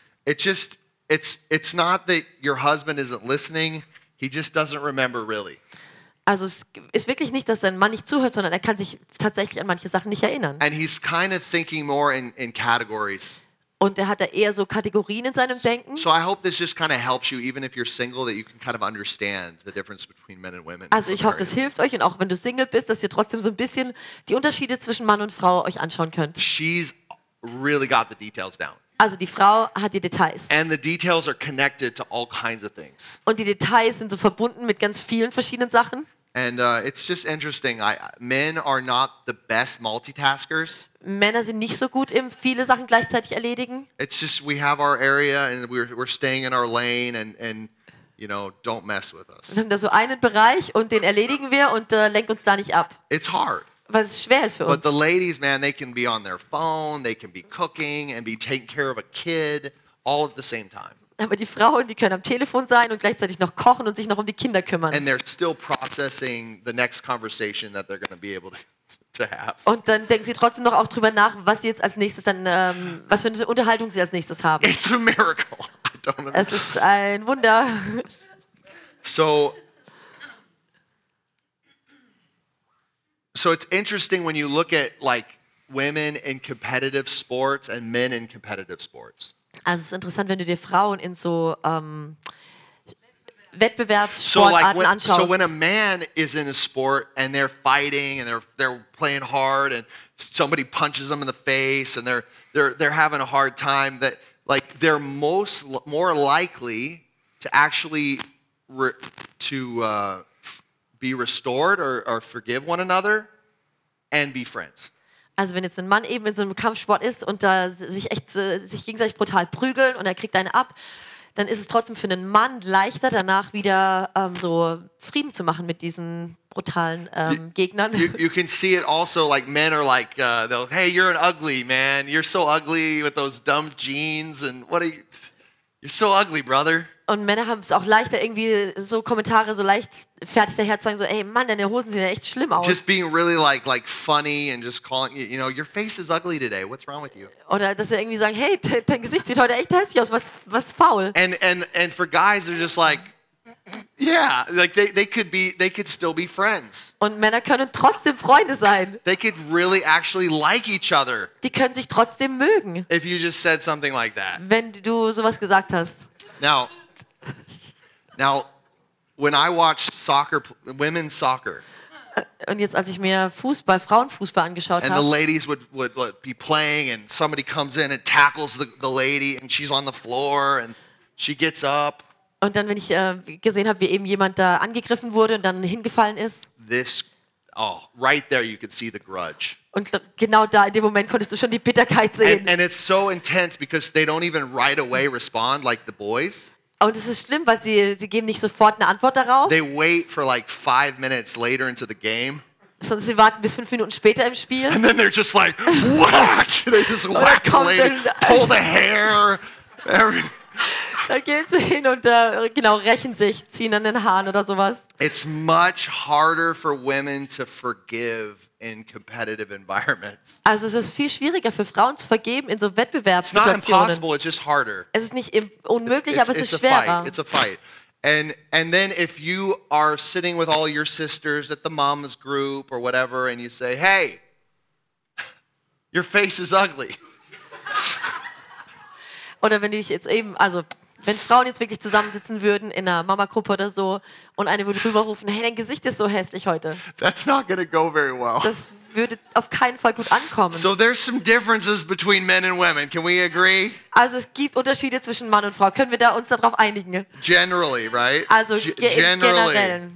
S1: It's not that your husband isn't listening, he just doesn't remember really.
S2: Also es ist wirklich nicht, dass sein Mann nicht zuhört, sondern er kann sich tatsächlich an manche Sachen nicht erinnern.
S1: And he's kind of thinking more in categories.
S2: Und er hat da eher so Kategorien in seinem Denken.
S1: So I hope this just kind of helps you, even if you're single, that you can kind of understand the difference between men and women.
S2: Also ich hoffe, das hilft euch und auch wenn du Single bist, dass ihr trotzdem so ein bisschen die Unterschiede zwischen Mann und Frau euch anschauen könnt.
S1: She's really got the details down.
S2: Also die Frau hat die Details.
S1: And the details are connected to all kinds of things.
S2: Und die Details sind so verbunden mit ganz vielen verschiedenen Sachen.
S1: And it's just interesting. Men are not the best multitaskers.
S2: Männer sind nicht so gut im viele Sachen gleichzeitig erledigen.
S1: It's just we have our area and we're staying in our lane and you know, don't mess with us.
S2: Wir haben da so einen Bereich und den erledigen wir und lenken uns da nicht ab.
S1: It's hard.
S2: Weil es schwer ist für
S1: But
S2: uns.
S1: the ladies, man, they can be on their phone, they can be cooking and be taking care of a kid all at the same time.
S2: Aber die Frauen, die können am Telefon sein und gleichzeitig noch kochen und sich noch um die Kinder kümmern.
S1: And they're still processing the next conversation that they're going to be able to have.
S2: Und dann denken sie trotzdem noch auch drüber nach, was sie jetzt als nächstes dann, was für eine Unterhaltung sie als nächstes haben.
S1: It's a miracle. I don't
S2: Es
S1: know.
S2: ist ein Wunder.
S1: So it's interesting when you look at like women in competitive sports and men in competitive sports.
S2: Also es ist interessant, wenn du dir Frauen in so
S1: So
S2: Wettbewerbssportarten anschaust.
S1: when a man is in a sport and they're fighting and they're playing hard and somebody punches them in the face and they're having a hard time, that like they're more likely to actually be restored or forgive one another and be friends.
S2: Also wenn jetzt ein Mann eben in so einem Kampfsport ist und da sich gegenseitig brutal prügeln und er kriegt eine ab, dann ist es trotzdem für einen Mann leichter, danach wieder so Frieden zu machen mit diesen brutalen Gegnern.
S1: You can see it also, like men are like, hey, you're an ugly man. You're so ugly with those dumb jeans and you're so ugly, brother.
S2: Und Männer haben es auch leichter, irgendwie so Kommentare so leicht fertig daher zu sagen, so, ey Mann, deine Hosen sehen ja echt schlimm aus.
S1: Just being really like funny and just calling, you know, your face is ugly today. What's wrong with you?
S2: Oder dass sie irgendwie sagen, hey, dein Gesicht sieht heute echt hässlich aus, was ist faul?
S1: And for guys, they're just like, yeah, like they could still be friends.
S2: Und Männer können trotzdem Freunde sein.
S1: They could really actually like each other
S2: Die können sich trotzdem mögen,
S1: if you just said something like that.
S2: wenn du sowas gesagt hast.
S1: Now, when I watch women's soccer,
S2: Und jetzt, als ich mir Frauenfußball angeschaut
S1: and the
S2: habe,
S1: ladies would be playing, and somebody comes in and tackles the lady, and she's on the floor, and she gets up.
S2: und dann, wenn ich gesehen habe, wie eben jemand da angegriffen wurde und dann hingefallen ist,
S1: Right there you could see the grudge.
S2: und genau da in dem Moment konntest du schon die Bitterkeit sehen.
S1: And it's so intense because they don't even right away respond like the boys.
S2: Und es ist schlimm, weil sie geben nicht sofort eine Antwort darauf,
S1: They wait for like 5 minutes later into the game.
S2: sondern sie warten bis 5 Minuten später im Spiel.
S1: And then they're just like, whack! They just whack the
S2: kommt
S1: lady,
S2: dann-
S1: pull the hair.
S2: Da gehen sie hin und rächen sich, ziehen an den Haaren oder sowas.
S1: It's much harder for women to forgive in competitive environments.
S2: Also es ist viel schwieriger für Frauen zu vergeben in so
S1: It's not
S2: Wettbewerbssituationen.
S1: impossible, it's just harder.
S2: Es ist nicht unmöglich, aber es ist
S1: a
S2: schwerer.
S1: fight. It's a fight. And then if you are sitting with all your sisters at the mom's group or whatever and you say, "Hey, your face is ugly."
S2: Oder wenn ich jetzt eben, also wenn Frauen jetzt wirklich zusammensitzen würden in einer Mama-Gruppe oder so und eine würde rüberrufen, hey, dein Gesicht ist so hässlich heute.
S1: That's not going to go very well.
S2: Das würde auf keinen Fall gut ankommen.
S1: So there's some differences between men and women. Can we agree?
S2: Also es gibt Unterschiede zwischen Mann und Frau. Können wir uns darauf einigen?
S1: Generally, right?
S2: Also
S1: Generally.
S2: generell.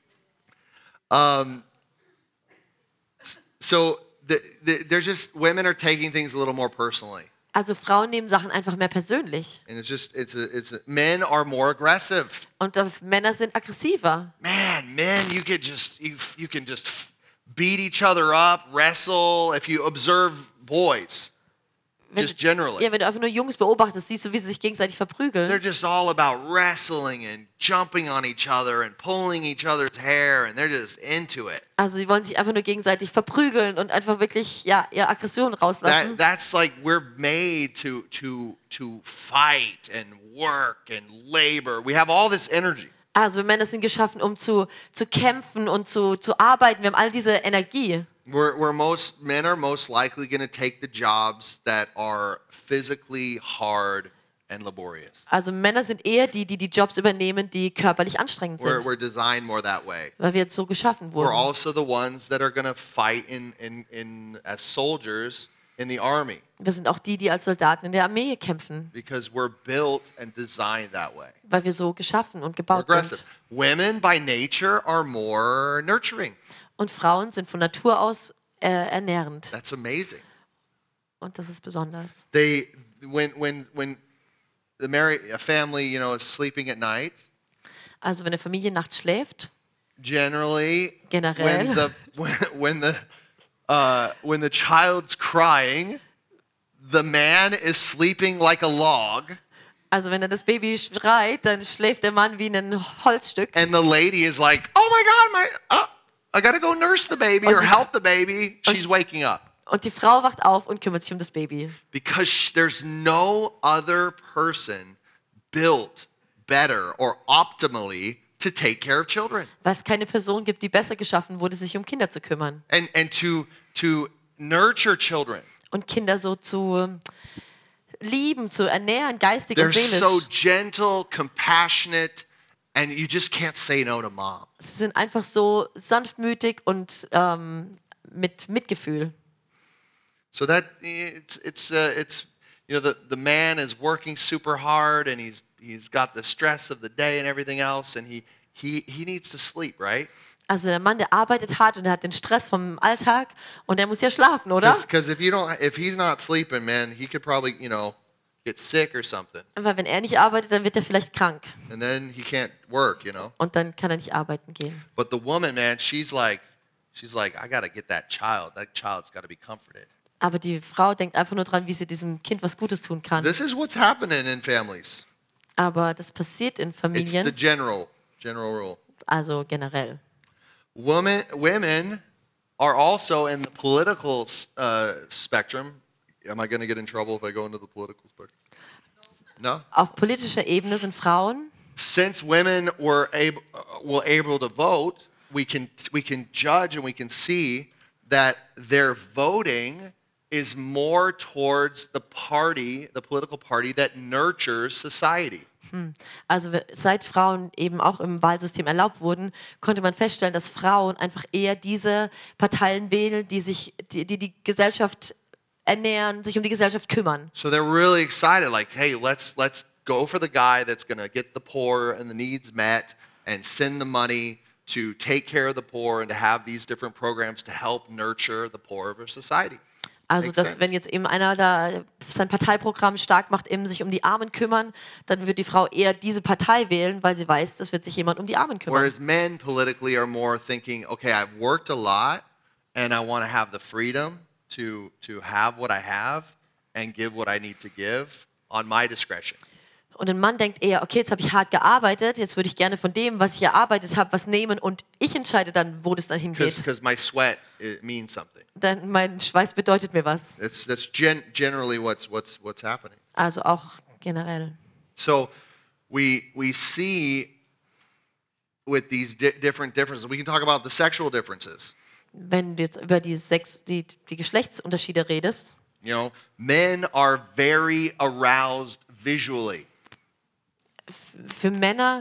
S1: So they're just, women are taking things a little more personally.
S2: Also Frauen nehmen Sachen einfach mehr persönlich.
S1: And men are more aggressive.
S2: Und Männer sind aggressiver.
S1: Man, men, you can just beat each other up, wrestle. If you observe boys, just generally.
S2: ja, wenn du einfach nur Jungs beobachtest, siehst du, wie sie sich gegenseitig
S1: They're
S2: verprügeln.
S1: just all about wrestling and jumping on each other and pulling each other's hair, and they're just into it.
S2: Also sie wollen sich einfach nur gegenseitig verprügeln und einfach wirklich ja, ihre Aggression rauslassen.
S1: That's like we're made to fight and work and labor. We have all this energy.
S2: Also wir Männer sind geschaffen, um zu kämpfen und zu arbeiten. Wir haben all diese Energie.
S1: Men are most likely going to take the jobs that are physically hard and laborious.
S2: Also Männer sind eher die Jobs übernehmen, die körperlich anstrengend sind.
S1: We're designed more that way.
S2: Weil wir jetzt so geschaffen
S1: We're
S2: wurden.
S1: also the ones that are going to fight as soldiers in the army
S2: Wir sind auch die als Soldaten in der Armee kämpfen,
S1: because we're built and designed that way.
S2: weil wir so geschaffen und
S1: We're
S2: gebaut
S1: aggressive.
S2: sind.
S1: Women by nature are more nurturing.
S2: Und Frauen sind von Natur aus ernährend.
S1: That's amazing.
S2: Und das ist besonders.
S1: When a family, is sleeping at night,
S2: Also wenn eine Familie nachts schläft,
S1: generally
S2: Generell.
S1: when the child's crying, the man is sleeping like a log,
S2: also wenn dann das Baby schreit, dann schläft der Mann wie ein Holzstück.
S1: and the lady is like, "Oh my God, I gotta go nurse the baby or help the baby." She's waking up
S2: Und die Frau wacht auf und kümmert sich um das Baby.
S1: because there's no other person built better or optimally to take care of children
S2: Weil es keine Person gibt, die besser geschaffen wurde, sich um Kinder zu kümmern.
S1: and to nurture children.
S2: Und Kinder so zu lieben, zu ernähren, geistig
S1: They're
S2: und seelisch.
S1: so gentle, compassionate, and you just can't say no to mom.
S2: Sie sind einfach so sanftmütig und mit Mitgefühl.
S1: So that it's the man is working super hard and he's got the stress of the day and everything else, and he needs to sleep, right?
S2: Also der Mann, der arbeitet hart und er hat den Stress vom Alltag und er muss ja schlafen, oder?
S1: Because if he's not sleeping, man, he could probably get sick or something,
S2: Weil wenn er nicht arbeitet, dann wird er vielleicht krank
S1: and then he can't work,
S2: und dann kann er nicht arbeiten gehen.
S1: But the woman, man, she's like, I gotta get that child. That child's got to be comforted.
S2: Aber die Frau denkt einfach nur dran, wie sie diesem Kind was Gutes tun kann.
S1: This is what's happening in families.
S2: Aber das passiert in
S1: It's the
S2: Familien,
S1: general rule.
S2: also generell.
S1: Women are also in the political spectrum. Am I going to get in trouble if I go into the political spectrum? No?
S2: Auf politischer Ebene sind Frauen,
S1: Since women were able to vote, we can judge and we can see that their voting is more towards the political party that nurtures society.
S2: also seit Frauen eben auch im Wahlsystem erlaubt wurden, konnte man feststellen, dass Frauen einfach eher diese Parteien wählen, die Gesellschaft ernähren, sich um die Gesellschaft kümmern.
S1: So they're really excited, like, hey, let's go for the guy that's going to get the poor and the needs met and send the money to take care of the poor and to have these different programs to help nurture the poor of our society.
S2: Also,
S1: Makes
S2: dass
S1: sense.
S2: wenn jetzt eben einer da sein Parteiprogramm stark macht, eben sich um die Armen kümmern, dann wird die Frau eher diese Partei wählen, weil sie weiß, das wird sich jemand um die Armen kümmern.
S1: Whereas men politically are more thinking, okay, I've worked a lot and I want to have the freedom to have what I have and give what I need to give on my discretion.
S2: Und ein Mann denkt eher, okay, jetzt habe ich hart gearbeitet, jetzt würde ich gerne von dem, was ich erarbeitet habe, was nehmen und ich entscheide dann, wo das dann hingeht.
S1: Because my sweat, it means something.
S2: Denn mein Schweiß bedeutet mir was.
S1: That's generally what's happening.
S2: Also auch generell.
S1: So we see with these different differences, we can talk about the sexual differences.
S2: Wenn du jetzt über die Geschlechtsunterschiede redest,
S1: Men are very aroused visually.
S2: für Männer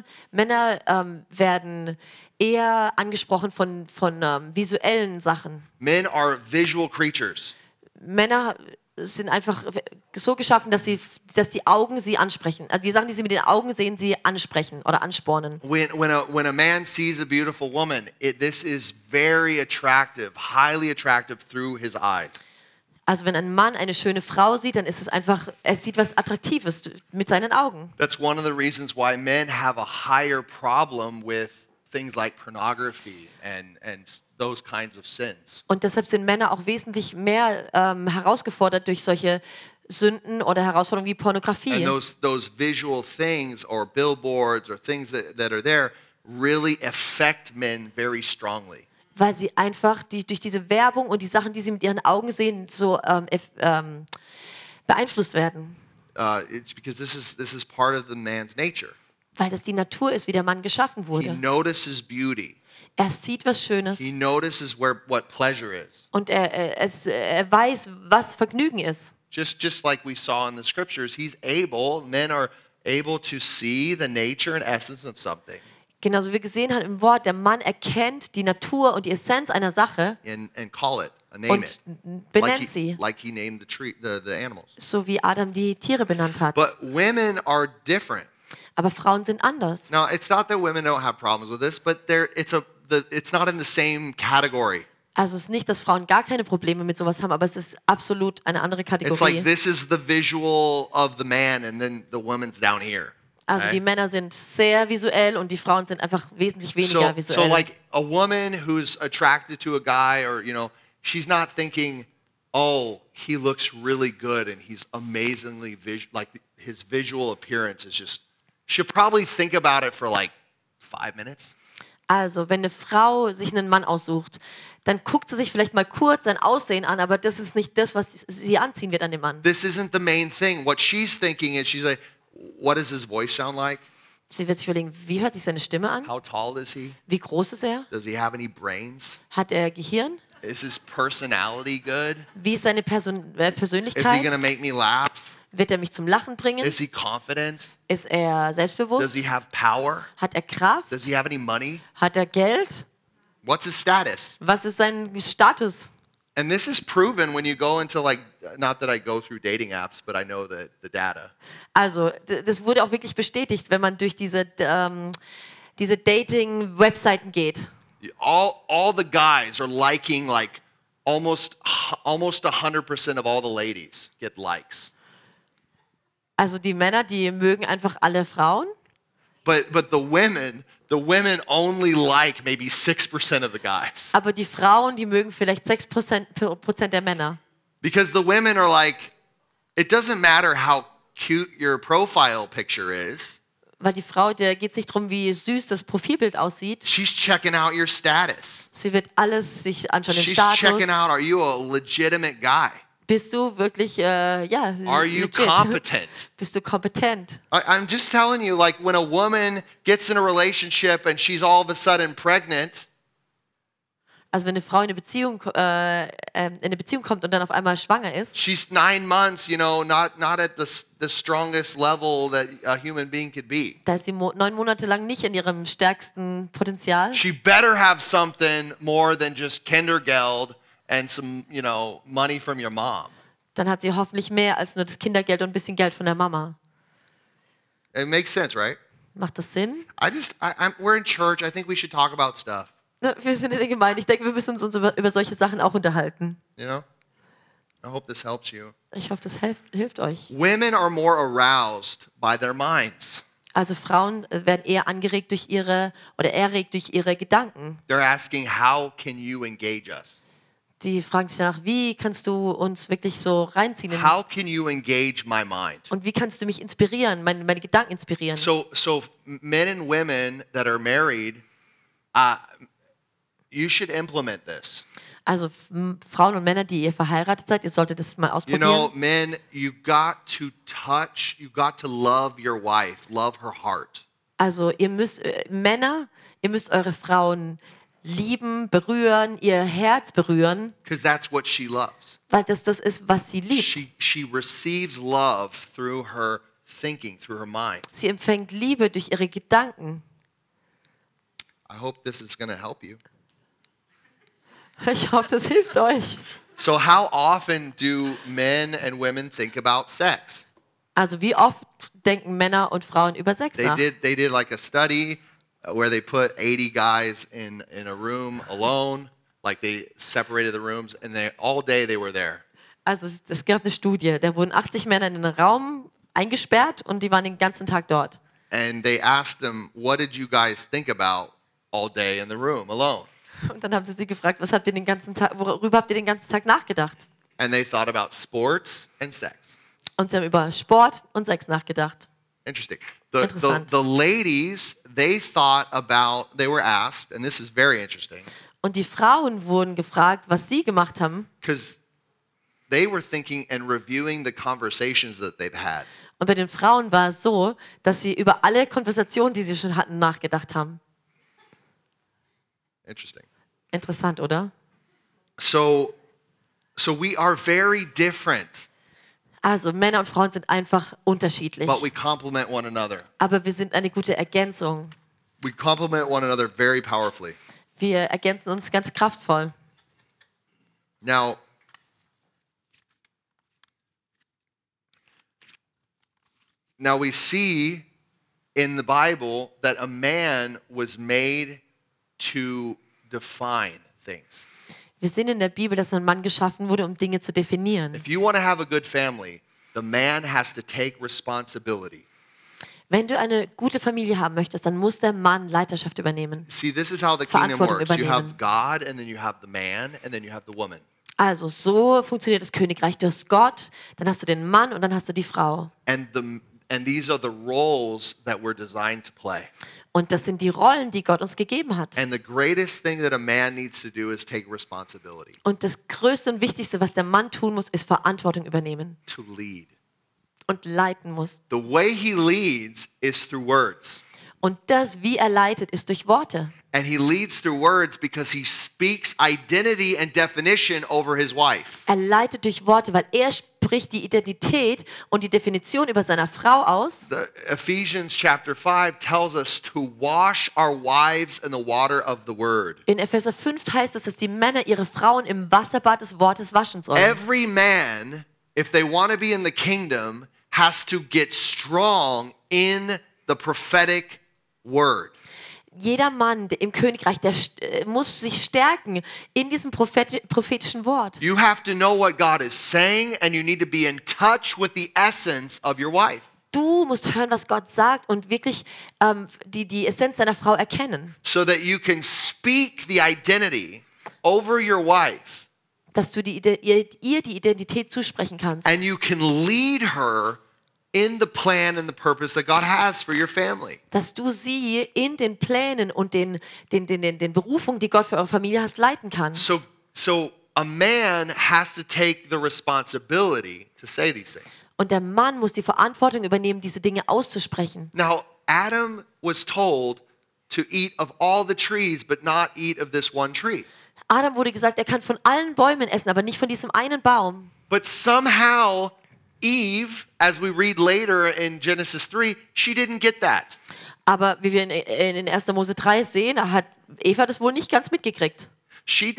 S2: werden eher angesprochen von visuellen Sachen.
S1: Men are visual creatures.
S2: Männer sind einfach so geschaffen, dass die Augen sie ansprechen. Also die Sachen, die sie mit den Augen sehen, sie ansprechen oder anspornen.
S1: When a man sees a beautiful woman, this is very attractive, highly attractive through his eyes.
S2: Also wenn ein Mann eine schöne Frau sieht, dann ist es einfach, er sieht was Attraktives mit seinen Augen.
S1: That's one of the reasons why men have a higher problem with things like pornography and those kinds of sins.
S2: Und deshalb sind Männer auch wesentlich mehr herausgefordert durch solche Sünden oder Herausforderungen wie
S1: And
S2: Pornografie.
S1: those visual things or billboards or things that are there really affect men very strongly.
S2: Weil sie einfach durch diese Werbung und die Sachen, die sie mit ihren Augen sehen, so beeinflusst werden.
S1: It's because this is part of the man's nature.
S2: Weil das die Natur ist, wie der Mann geschaffen
S1: He
S2: wurde.
S1: notices beauty.
S2: Er sieht was Schönes
S1: He notices what pleasure is.
S2: und er weiß, was Vergnügen ist.
S1: Just like we saw in the scriptures, men are able to see the nature and essence of something
S2: Genauso wie wir gesehen haben im Wort, der Mann erkennt die Natur und die Essenz einer Sache
S1: and call it, name
S2: und
S1: it.
S2: benennt sie,
S1: Like he named the animals.
S2: so wie Adam die Tiere benannt hat.
S1: But women are different.
S2: Aber Frauen sind anders.
S1: Now, it's not that women don't have problems with this, but it's not in the same category.
S2: Also es ist nicht, dass Frauen gar keine Probleme mit sowas haben, aber es ist absolut eine andere
S1: It's
S2: Kategorie.
S1: like this is the visual of the man and then the woman's down here.
S2: Also
S1: okay?
S2: die Männer sind sehr visuell und die Frauen sind einfach wesentlich weniger
S1: So
S2: visuell.
S1: like a woman who's attracted to a guy or, she's not thinking, oh, he looks really good and he's amazingly like his visual appearance is just, she'll probably think about it for like 5 minutes.
S2: Also wenn eine Frau sich einen Mann aussucht, dann guckt sie sich vielleicht mal kurz sein Aussehen an, aber das ist nicht das, was sie anziehen wird an dem Mann.
S1: This isn't the main thing. What she's thinking is she's like, what does his voice sound like?
S2: Sie wird sich überlegen, wie hört sich seine Stimme an?
S1: How tall is he?
S2: Wie groß ist er?
S1: Does he have any brains?
S2: Hat er Gehirn?
S1: Is his personality good?
S2: Wie ist seine
S1: Is he going to
S2: Persönlichkeit?
S1: make me laugh?
S2: Wird er mich zum Lachen bringen?
S1: Is he confident?
S2: Ist er
S1: Does
S2: selbstbewusst?
S1: he have power?
S2: Hat er Kraft?
S1: Does he have any money?
S2: Hat er Geld?
S1: What's his status?
S2: Was ist sein Status?
S1: And this is proven when you go into not that I go through dating apps, but I know the data.
S2: Also, das wurde auch wirklich bestätigt, wenn man durch diese Dating-Webseiten geht.
S1: All the guys are liking like almost 100% of all the ladies get likes.
S2: Also die Männer, die mögen einfach alle Frauen,
S1: But the women only like maybe 6% of the guys.
S2: aber die Frauen, die mögen vielleicht 6% der Männer.
S1: Because the women are like, it doesn't matter how cute your profile picture is.
S2: Weil die Frau, der geht es nicht darum, wie süß das Profilbild aussieht.
S1: She's checking out your status.
S2: Sie wird alles sich anschauen, den
S1: She's
S2: Status.
S1: checking out, are you a legitimate guy?
S2: Bist du wirklich,
S1: Are you
S2: legit?
S1: competent?
S2: Bist du kompetent?
S1: I'm just telling you, like when a woman gets in a relationship and she's all of a sudden pregnant,
S2: Also wenn eine Frau in eine Beziehung kommt und dann auf einmal schwanger ist,
S1: she's 9 months, not at the strongest level that a human being could be.
S2: da ist sie 9 Monate lang nicht in ihrem stärksten Potenzial.
S1: She better have something more than just Kindergeld and some, money from your mom.
S2: Dann hat sie hoffentlich mehr als nur das Kindergeld und ein bisschen Geld von der Mama.
S1: It makes sense, right?
S2: Macht das Sinn?
S1: We're in church. I think we should talk about stuff.
S2: Wir sind in der Gemeinde. Ich denke, wir müssen uns über solche Sachen auch unterhalten.
S1: I hope this helps you.
S2: Ich hoffe, das hilft euch.
S1: Women are more aroused by their minds.
S2: Also Frauen werden eher angeregt durch erregt durch ihre Gedanken.
S1: They're asking, how can you engage us?
S2: Die fragen sich nach, wie kannst du uns wirklich so reinziehen?
S1: How can you engage my mind?
S2: Und wie kannst du mich inspirieren, meine Gedanken inspirieren?
S1: So men and women that are married, you should implement this.
S2: Also Frauen und Männer, die ihr verheiratet seid, ihr solltet das mal ausprobieren.
S1: Men, you got to love your wife, love her heart.
S2: Also Männer, ihr müsst eure Frauen lieben, berühren, ihr Herz berühren,
S1: Because that's what she loves.
S2: weil das ist, was sie liebt.
S1: She receives love through her thinking, through her mind.
S2: Sie empfängt Liebe durch ihre Gedanken.
S1: I hope this is going to help you.
S2: Ich hoffe, das hilft euch.
S1: So how often do men and women think about sex?
S2: Also wie oft denken Männer und Frauen über Sex nach?
S1: They did like a study where they put 80 guys in a room alone, like they separated the rooms, and all day they were there.
S2: Also es gab eine Studie, da wurden 80 Männer in einen Raum eingesperrt und die waren den ganzen Tag dort.
S1: And they asked them, what did you guys think about all day in the room alone?
S2: Und dann haben sie gefragt, worüber habt ihr den ganzen Tag nachgedacht?
S1: And they thought about sports and sex.
S2: Und sie haben über Sport und Sex nachgedacht.
S1: Interesting.
S2: Interessant.
S1: The ladies, they were asked, and this is very interesting,
S2: Und die Frauen wurden gefragt, was sie gemacht haben.
S1: because they were thinking and reviewing the conversations that they've had.
S2: Und bei den Frauen war es so, dass sie über alle Konversationen, die sie schon hatten, nachgedacht haben.
S1: Interesting.
S2: Interessant, oder?
S1: So we are very different,
S2: Also Männer und Frauen sind einfach unterschiedlich.
S1: but we complement one another.
S2: Aber wir sind eine gute Ergänzung.
S1: We complement one another very powerfully.
S2: Wir ergänzen uns ganz kraftvoll.
S1: Now, we see in the Bible that a man was made to define things.
S2: Wir sehen in der Bibel, dass ein Mann geschaffen wurde, um Dinge zu definieren.
S1: If you want to have a good family, the man has to take responsibility.
S2: Wenn du eine gute Familie haben möchtest, dann muss der Mann Leiterschaft übernehmen.
S1: See, this is how the kingdom
S2: Verantwortung
S1: works. You have
S2: übernehmen.
S1: God, and then you have the man, and then you have the woman.
S2: Also so funktioniert das Königreich. Du hast Gott, dann hast du den Mann und dann hast du die Frau.
S1: And these are the roles that we're designed to play.
S2: Und das sind die Rollen, die Gott uns gegeben hat.
S1: And the greatest thing that a man needs to do is take responsibility,
S2: Und das Größte und Wichtigste, was der Mann tun muss, ist Verantwortung übernehmen
S1: to lead.
S2: und leiten muss.
S1: The way he leads is through words.
S2: Und das, wie er leitet, ist durch Worte.
S1: And he leads through words because he speaks identity and definition over his wife.
S2: Er leitet durch Worte, weil er spricht die Identität und die Definition über seiner Frau aus.
S1: The Ephesians chapter 5 tells us to wash our wives in the water of the word.
S2: In Epheser 5 heißt es, dass die Männer ihre Frauen im Wasserbad des Wortes waschen sollen.
S1: Every man, if they want to be in the kingdom, has to get strong in the prophetic word.
S2: Jeder Mann im Königreich, muss sich stärken in diesem prophetischen Wort.
S1: You have to know what God is saying, and you need to be in touch with the essence of your wife.
S2: Du musst hören, was Gott sagt und wirklich die Essenz deiner Frau erkennen.
S1: So that you can speak the identity over your wife,
S2: Dass du ihr die Identität zusprechen kannst.
S1: and you can lead her in the plan and the purpose that God has for your family.
S2: Dass du sie in den Plänen und den Berufungen, die Gott für eure Familie hast, leiten kannst.
S1: So a man has to take the responsibility to say these things.
S2: Und der Mann muss die Verantwortung übernehmen, diese Dinge auszusprechen.
S1: Now, Adam was told to eat of all the trees, but not eat of this one tree.
S2: Adam wurde gesagt, er kann von allen Bäumen essen, aber nicht von diesem einen Baum.
S1: But somehow Eve, as we read later in Genesis 3, she didn't get that.
S2: Aber wie wir in 1. Mose 3 sehen, hat Eva das wohl nicht ganz mitgekriegt.
S1: She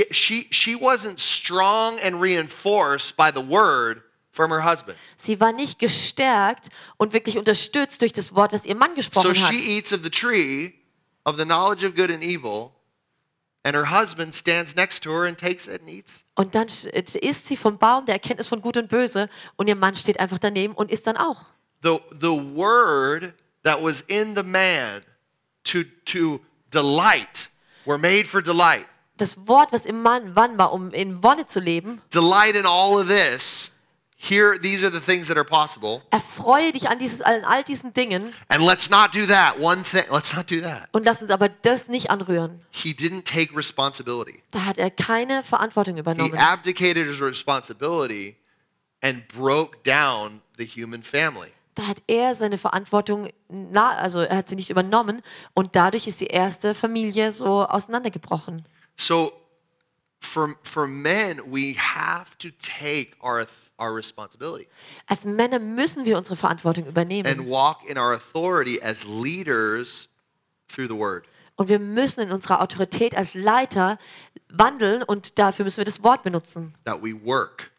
S1: wasn't strong and reinforced by the word from her husband.
S2: Sie war nicht gestärkt und wirklich unterstützt durch das Wort, was ihr Mann
S1: So
S2: gesprochen hat.
S1: she eats of the tree of the knowledge of good and evil, and her husband stands next to her and takes it and eats.
S2: Und dann isst sie vom Baum der Erkenntnis von Gut und Böse und ihr Mann steht einfach daneben und isst dann auch.
S1: The word that was in the man to delight, were made for delight.
S2: Das Wort, was im Mann war, um in Wonne zu leben,
S1: Delight in all of this. Here, these are the things that are possible.
S2: erfreue dich an all diesen Dingen
S1: And let's not do that. One thing, let's not do that.
S2: und lass uns aber das nicht anrühren.
S1: He didn't take responsibility.
S2: Da hat er keine Verantwortung
S1: He
S2: übernommen.
S1: abdicated his responsibility and broke down the human family.
S2: Da hat er seine Verantwortung, er hat sie nicht übernommen und dadurch ist die erste Familie so auseinandergebrochen.
S1: So for men, we have to take our responsibility
S2: Als Männer müssen wir unsere Verantwortung
S1: and
S2: übernehmen.
S1: walk in our authority as leaders through the word.
S2: Und wir müssen in unserer Autorität als Leiter wandeln und dafür müssen wir das Wort benutzen.
S1: That we work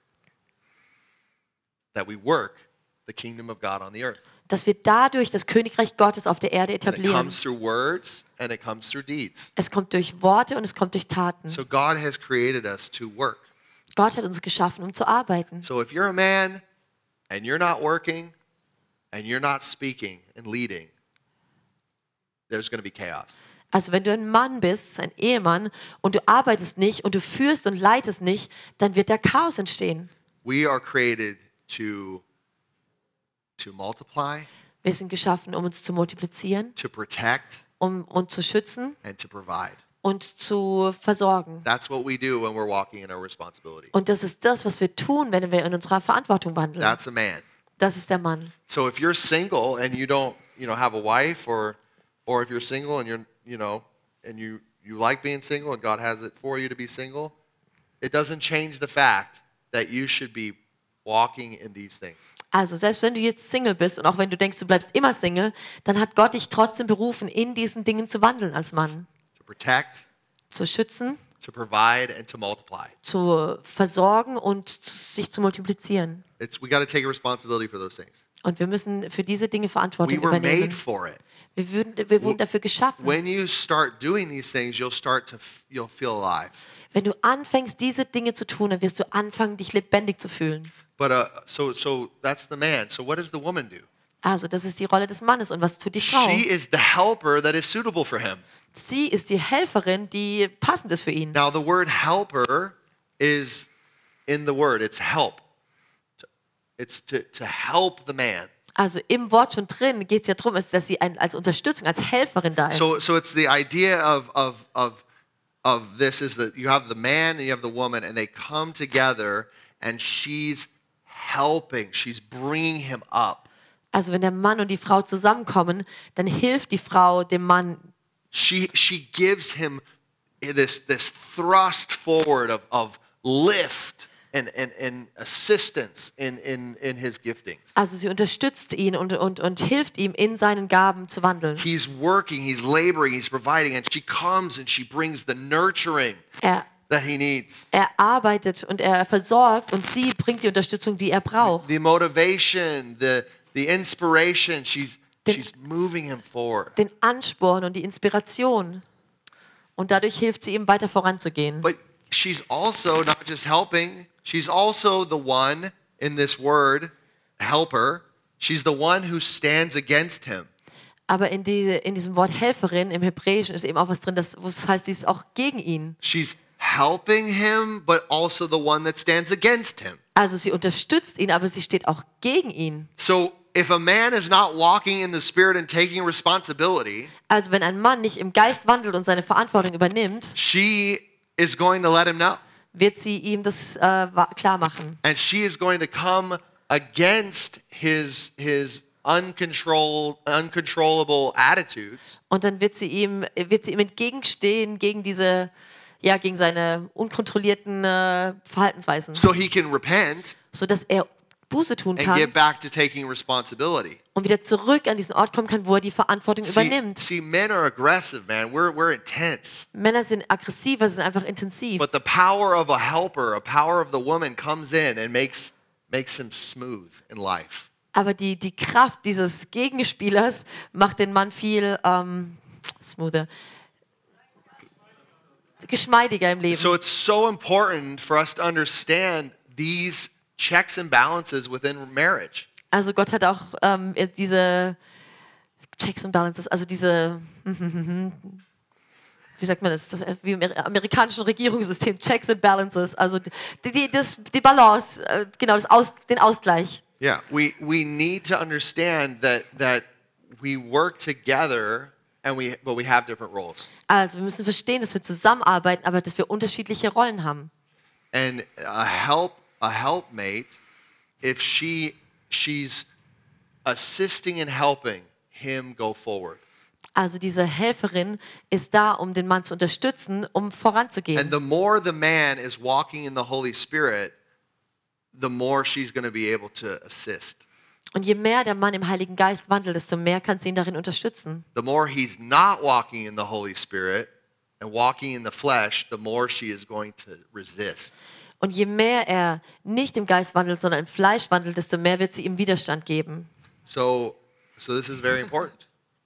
S1: the kingdom of God on the earth.
S2: Dass wir dadurch das Königreich Gottes auf der Erde
S1: And it
S2: etablieren.
S1: comes through words and it comes through deeds.
S2: Es kommt durch Worte und es kommt durch Taten.
S1: So God has created us to work.
S2: Gott hat uns geschaffen, um zu arbeiten.
S1: So if you're a man and you're not working and you're not speaking and leading, there's going to be chaos.
S2: Also wenn du ein Mann bist, ein Ehemann, und du arbeitest nicht und du führst und leitest nicht, dann wird da Chaos entstehen.
S1: We are created to to multiply,
S2: Wir sind geschaffen, um uns zu multiplizieren,
S1: to protect,
S2: um uns zu schützen
S1: and to provide.
S2: und zu versorgen.
S1: That's what we do when we're walking in our responsibility.
S2: Und das ist das, was wir tun, wenn wir in unserer Verantwortung wandeln.
S1: That's a man.
S2: Das ist der Mann.
S1: So if you're single and you don't, have a wife, or if you're single and you're, and you like being single and God has it for you to be single, it doesn't change the fact that you should be walking in these things.
S2: Also selbst wenn du jetzt Single bist und auch wenn du denkst, du bleibst immer Single, dann hat Gott dich trotzdem berufen, in diesen Dingen zu wandeln als Mann.
S1: To protect,
S2: Zu schützen,
S1: to provide, and to multiply.
S2: zu versorgen und sich zu multiplizieren.
S1: We got to take a responsibility for those things.
S2: Und wir müssen für diese Dinge
S1: We
S2: Verantwortung
S1: were made
S2: übernehmen.
S1: for it.
S2: Wir wurden dafür geschaffen.
S1: When you start doing these things, you'll feel alive.
S2: Wenn du anfängst, diese Dinge zu tun, dann wirst du anfangen, dich lebendig zu fühlen.
S1: But so that's the man. So what does the woman do?
S2: Also das ist die Rolle des Mannes. Und was tut die Frau?
S1: She is the helper that is suitable for him.
S2: Sie ist die Helferin, die passend ist für ihn.
S1: Now the word helper is in the word. It's help. It's to help the man.
S2: Also im Wort schon drin geht es ja darum, dass sie als Unterstützung, als Helferin da ist.
S1: So it's the idea of this is that you have the man and you have the woman, and they come together, and she's helping. She's bringing him up.
S2: Also wenn der Mann und die Frau zusammenkommen, dann hilft die Frau dem Mann.
S1: She gives him this thrust forward of lift and assistance in his giftings.
S2: Also sie unterstützt ihn und hilft ihm, in seinen Gaben zu wandeln.
S1: He's working, he's laboring, he's providing, and she comes and she brings the nurturing that he needs.
S2: Er arbeitet und er versorgt und sie bringt die Unterstützung, die er braucht.
S1: The motivation, the inspiration, she's moving him forward.
S2: Den Ansporn und die Inspiration. Und dadurch hilft sie ihm, weiter voranzugehen.
S1: But she's also not just helping, she's also the one in this word, helper. She's the one who stands against him.
S2: Aber in diesem Wort Helferin im Hebräischen ist eben auch was drin, das heißt, sie ist auch gegen ihn.
S1: She's helping him, but also the one that stands against him.
S2: Also sie unterstützt ihn, aber sie steht auch gegen ihn.
S1: So if a man is not walking in the Spirit and taking responsibility,
S2: Also wenn ein Mann nicht im Geist wandelt und seine Verantwortung übernimmt,
S1: she is going to let him know.
S2: wird sie ihm das klar machen.
S1: And she is going to come against his uncontrollable attitudes.
S2: Und dann wird sie ihm entgegenstehen gegen gegen seine unkontrollierten Verhaltensweisen,
S1: So he can repent
S2: sodass er Buße tun
S1: and
S2: kann
S1: get back to taking responsibility.
S2: und wieder zurück an diesen Ort kommen kann, wo er die Verantwortung übernimmt.
S1: See, men are aggressive, man. We're intense.
S2: Männer sind aggressiver, sie sind einfach intensiv.
S1: But the power of a helper, a power of the woman comes in and makes him smooth in life.
S2: Aber die Kraft dieses Gegenspielers macht den Mann viel smoother, geschmeidiger im Leben.
S1: So it's so important for us to understand these checks and balances within marriage.
S2: Also Gott hat auch diese Checks and Balances, also diese, wie sagt man das, wie im amerikanischen Regierungssystem, Checks and Balances, also die Balance, genau, den Ausgleich.
S1: Yeah, we need to understand that we work together but we have different roles.
S2: Also wir müssen verstehen, dass wir zusammenarbeiten, aber dass wir unterschiedliche Rollen haben.
S1: And a helpmate, if she's assisting and helping him go forward.
S2: Also diese Helferin ist da, um den Mann zu unterstützen, um voranzugehen.
S1: And the more the man is walking in the Holy Spirit, the more she's going to be able to assist.
S2: Und je mehr der Mann im Heiligen Geist wandelt, desto mehr kann sie ihn darin unterstützen.
S1: The more he's not walking in the Holy Spirit and walking in the flesh, the more she is going to resist.
S2: Und je mehr er nicht im Geist wandelt, sondern im Fleisch wandelt, desto mehr wird sie ihm Widerstand geben.
S1: So this is very important.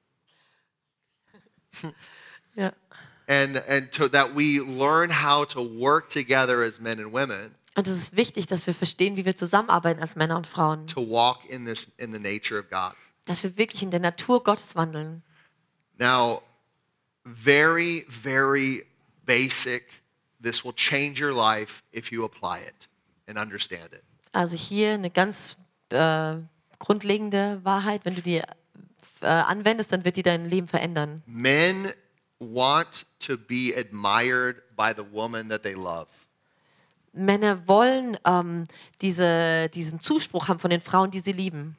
S2: Ja.
S1: And that we learn how to work together as men and women
S2: Und es ist wichtig, dass wir verstehen, wie wir zusammenarbeiten als Männer und Frauen.
S1: to walk in the nature of God.
S2: Dass wir wirklich in der Natur Gottes wandeln.
S1: Now, very, very basic. This will change your life if you apply it and understand it.
S2: Also hier eine ganz grundlegende Wahrheit. Wenn du die anwendest, dann wird die dein Leben verändern.
S1: Men want to be admired by the woman that they love.
S2: Männer wollen diesen Zuspruch haben von den Frauen, die sie lieben.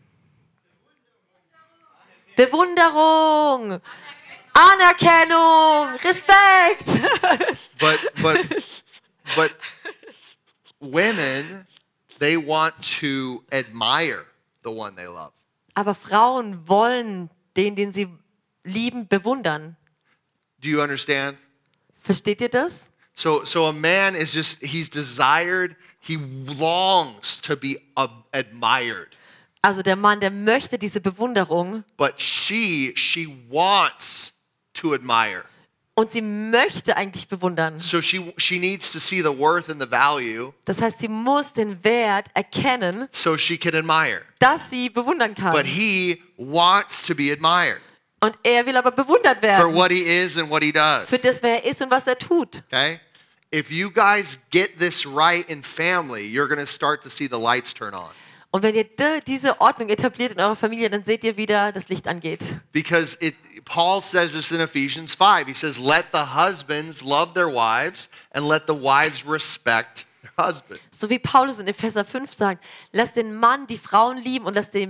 S2: Bewunderung, Anerkennung, Respekt.
S1: But women, they want to admire the one they love.
S2: Aber Frauen wollen den sie lieben, bewundern.
S1: Do you understand?
S2: Versteht ihr das?
S1: So a man is just, he's desired, he longs to be admired.
S2: Also der Mann, der möchte diese Bewunderung
S1: But she wants to admire.
S2: und sie möchte eigentlich bewundern.
S1: So she needs to see the worth and the value
S2: Das heißt, sie muss den Wert erkennen,
S1: so she can admire.
S2: dass sie bewundern kann.
S1: But he wants to be admired
S2: Und er will aber bewundert
S1: for
S2: werden
S1: what he is and what he does.
S2: für das, wer er ist und was er tut.
S1: Okay? If you guys get this right in family, you're going to start to see the lights turn on.
S2: Und wenn ihr diese Ordnung etabliert in eurer Familie, dann seht ihr wieder, das Licht angeht.
S1: Because Paul says this in Ephesians 5. He says, let the husbands love their wives and let the wives respect their husbands.
S2: So wie Paulus in Epheser 5 sagt, lasst den Mann die Frauen lieben und lasst die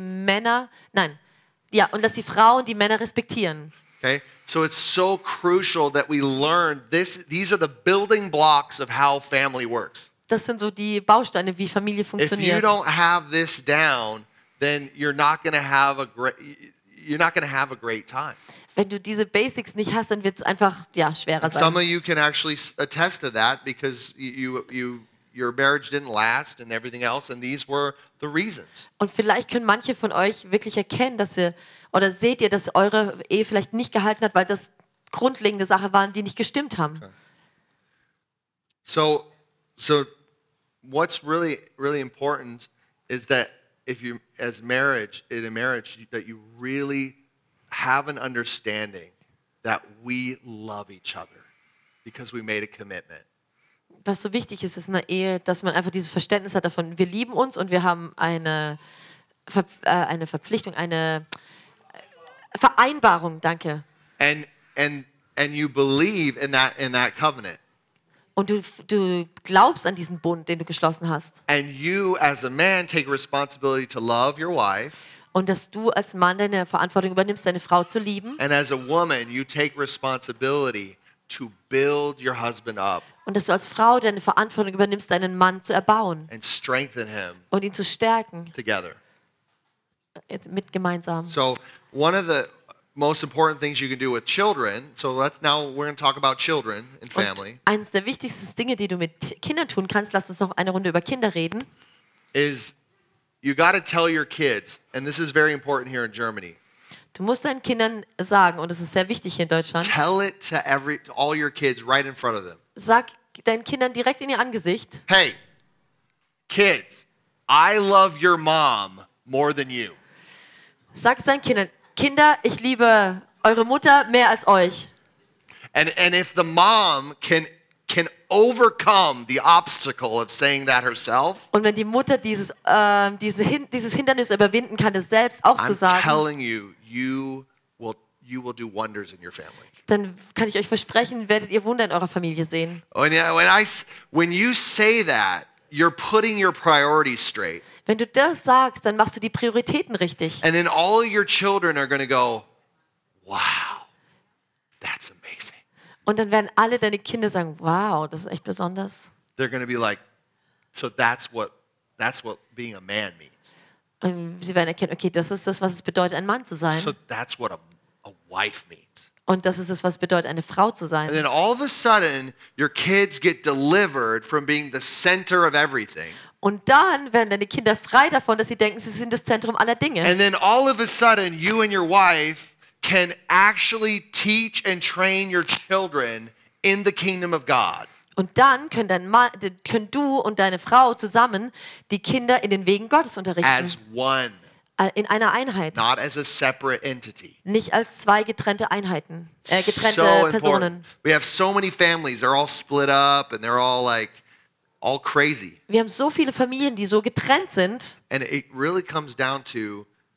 S2: die Frauen die Männer respektieren.
S1: Okay? So it's so crucial that we learn this. These are the building blocks of how family works.
S2: Das sind so die Bausteine, wie Familie
S1: If you
S2: funktioniert.
S1: don't have this down, then you're not going to have a great time.
S2: Wenn du diese Basics nicht hast, dann wird es einfach schwerer
S1: Some
S2: sein.
S1: of you can actually attest to that because your marriage didn't last and everything else, and these were the reasons.
S2: Und vielleicht können manche von euch wirklich erkennen, oder seht ihr, dass eure Ehe vielleicht nicht gehalten hat, weil das grundlegende Sachen waren, die nicht gestimmt haben.
S1: So what's really, really important is that if you, in a marriage, that you really have an understanding that we love each other because we made a commitment.
S2: Was so wichtig ist in einer Ehe, dass man einfach dieses Verständnis hat davon, wir lieben uns und wir haben eine Verpflichtung, eine Vereinbarung, danke.
S1: And you believe in that covenant.
S2: Und du glaubst an diesen Bund, den du geschlossen hast.
S1: And you as a man take responsibility to love your wife.
S2: Und dass du als Mann deine Verantwortung übernimmst, deine Frau zu lieben.
S1: And as a woman you take responsibility to build your husband up
S2: Und dass du als Frau deine Verantwortung übernimmst, deinen Mann zu erbauen
S1: and strengthen him
S2: und ihn zu stärken,
S1: together.
S2: mit gemeinsam.
S1: So one of the most important things you can do with children, we're going to talk about children and family,
S2: Und eines der wichtigsten Dinge, die du mit Kindern tun kannst, lass uns noch eine Runde über Kinder reden,
S1: is you got to tell your kids, and this is very important here in Germany,
S2: du musst deinen Kindern sagen, und das ist sehr wichtig hier in Deutschland,
S1: tell it to all your kids right in front of them.
S2: sag deinen Kindern direkt in ihr Angesicht,
S1: Hey, kids, I love your mom more than you.
S2: sag es deinen Kindern, Kinder, ich liebe eure Mutter mehr als euch.
S1: And if the mom can overcome the obstacle of saying that herself,
S2: Und wenn die Mutter dieses Hindernis überwinden kann, das selbst auch zu
S1: I'm
S2: sagen,
S1: telling you, you will do wonders in your family.
S2: dann kann ich euch versprechen, werdet ihr Wunder in eurer Familie sehen.
S1: When you say that, you're putting your priorities straight.
S2: Wenn du das sagst, dann machst du die Prioritäten richtig.
S1: And then all of your children are going to go, wow, that's amazing.
S2: Und dann werden alle deine Kinder sagen, wow, das ist echt besonders.
S1: They're going to be like, so that's what being a man means.
S2: Und sie werden erkennen, okay, das ist das, was es bedeutet, ein Mann zu sein.
S1: So that's what a wife means.
S2: Und das ist es, was es bedeutet, eine Frau zu
S1: And
S2: sein.
S1: then all of a sudden, your kids get delivered from being the center of everything.
S2: Und dann werden deine Kinder frei davon, dass sie denken, sie sind das Zentrum aller Dinge.
S1: And then all of a sudden, you and your wife can actually teach and train your children in the kingdom of God.
S2: Und dann können du und deine Frau zusammen die Kinder in den Wegen Gottes unterrichten.
S1: As one,
S2: In einer Einheit.
S1: not as a separate entity.
S2: Nicht als zwei getrennte Einheiten. Getrennte
S1: So
S2: Personen.
S1: important. We have so many families, they're all split up and they're all crazy.
S2: Wir haben so viele Familien, die so getrennt sind.
S1: And it really comes down to